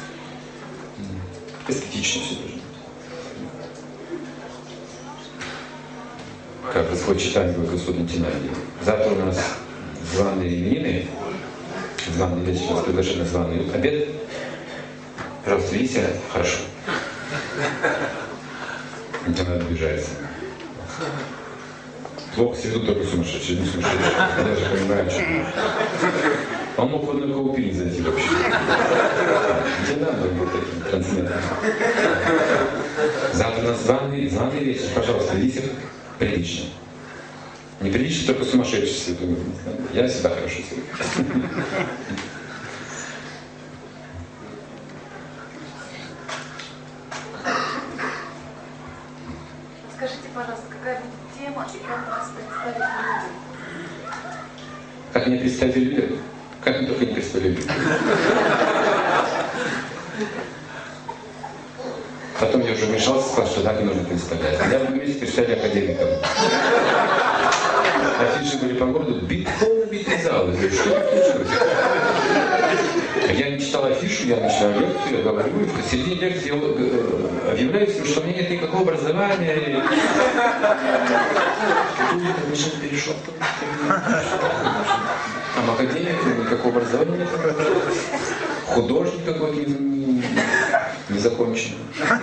Эстетично все должно быть. Как происходит читание Господа Тинанди. Завтра у нас званые именины, званый вечер, нас приглашены на званый обед. Пожалуйста, видите, хорошо. Не надо обижаться. Плохо себя ведут только сумасшедшие, не сумасшедшие. Я даже понимаю, что... Он мог в одной коупине зайти вообще. Где надо быть таким трансцендентным? Завтра у нас званый вечер. Пожалуйста, видите, прилично. Неприлично только сумасшедшие. Я всегда хорошо себя. Скажите, пожалуйста, какая будет тема и как вас представить людям? Как меня представить людям? Как мы только не представляли. Потом я уже вмешался, сказал, что так и нужно представлять. Я в одном месте представляли академиком. Афиши были по городу, битый зал. Я говорю, что случилось? Я не читал афишу, я начал лекцию, я говорю, и в середине лекции я объявляю всем, что у меня нет никакого образования. Я перешел. Там академик, никакого образования нет. Художник какой-то не закончен.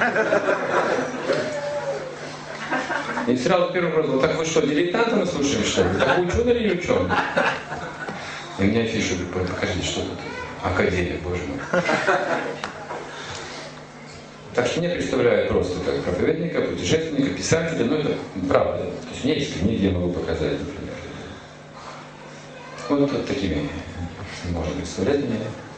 И сразу первый вопрос был, так вы что, дилетанта мы слушаем, что ли? Так вы ученый или не ученый? И меня афишу, говорю, покажите, что тут? Академия, боже мой. Так что меня представляют просто как проповедника, путешественника, писателя, ну это правда. То есть у меня есть книги, я могу показать, например. Вот такими можно представлять меня.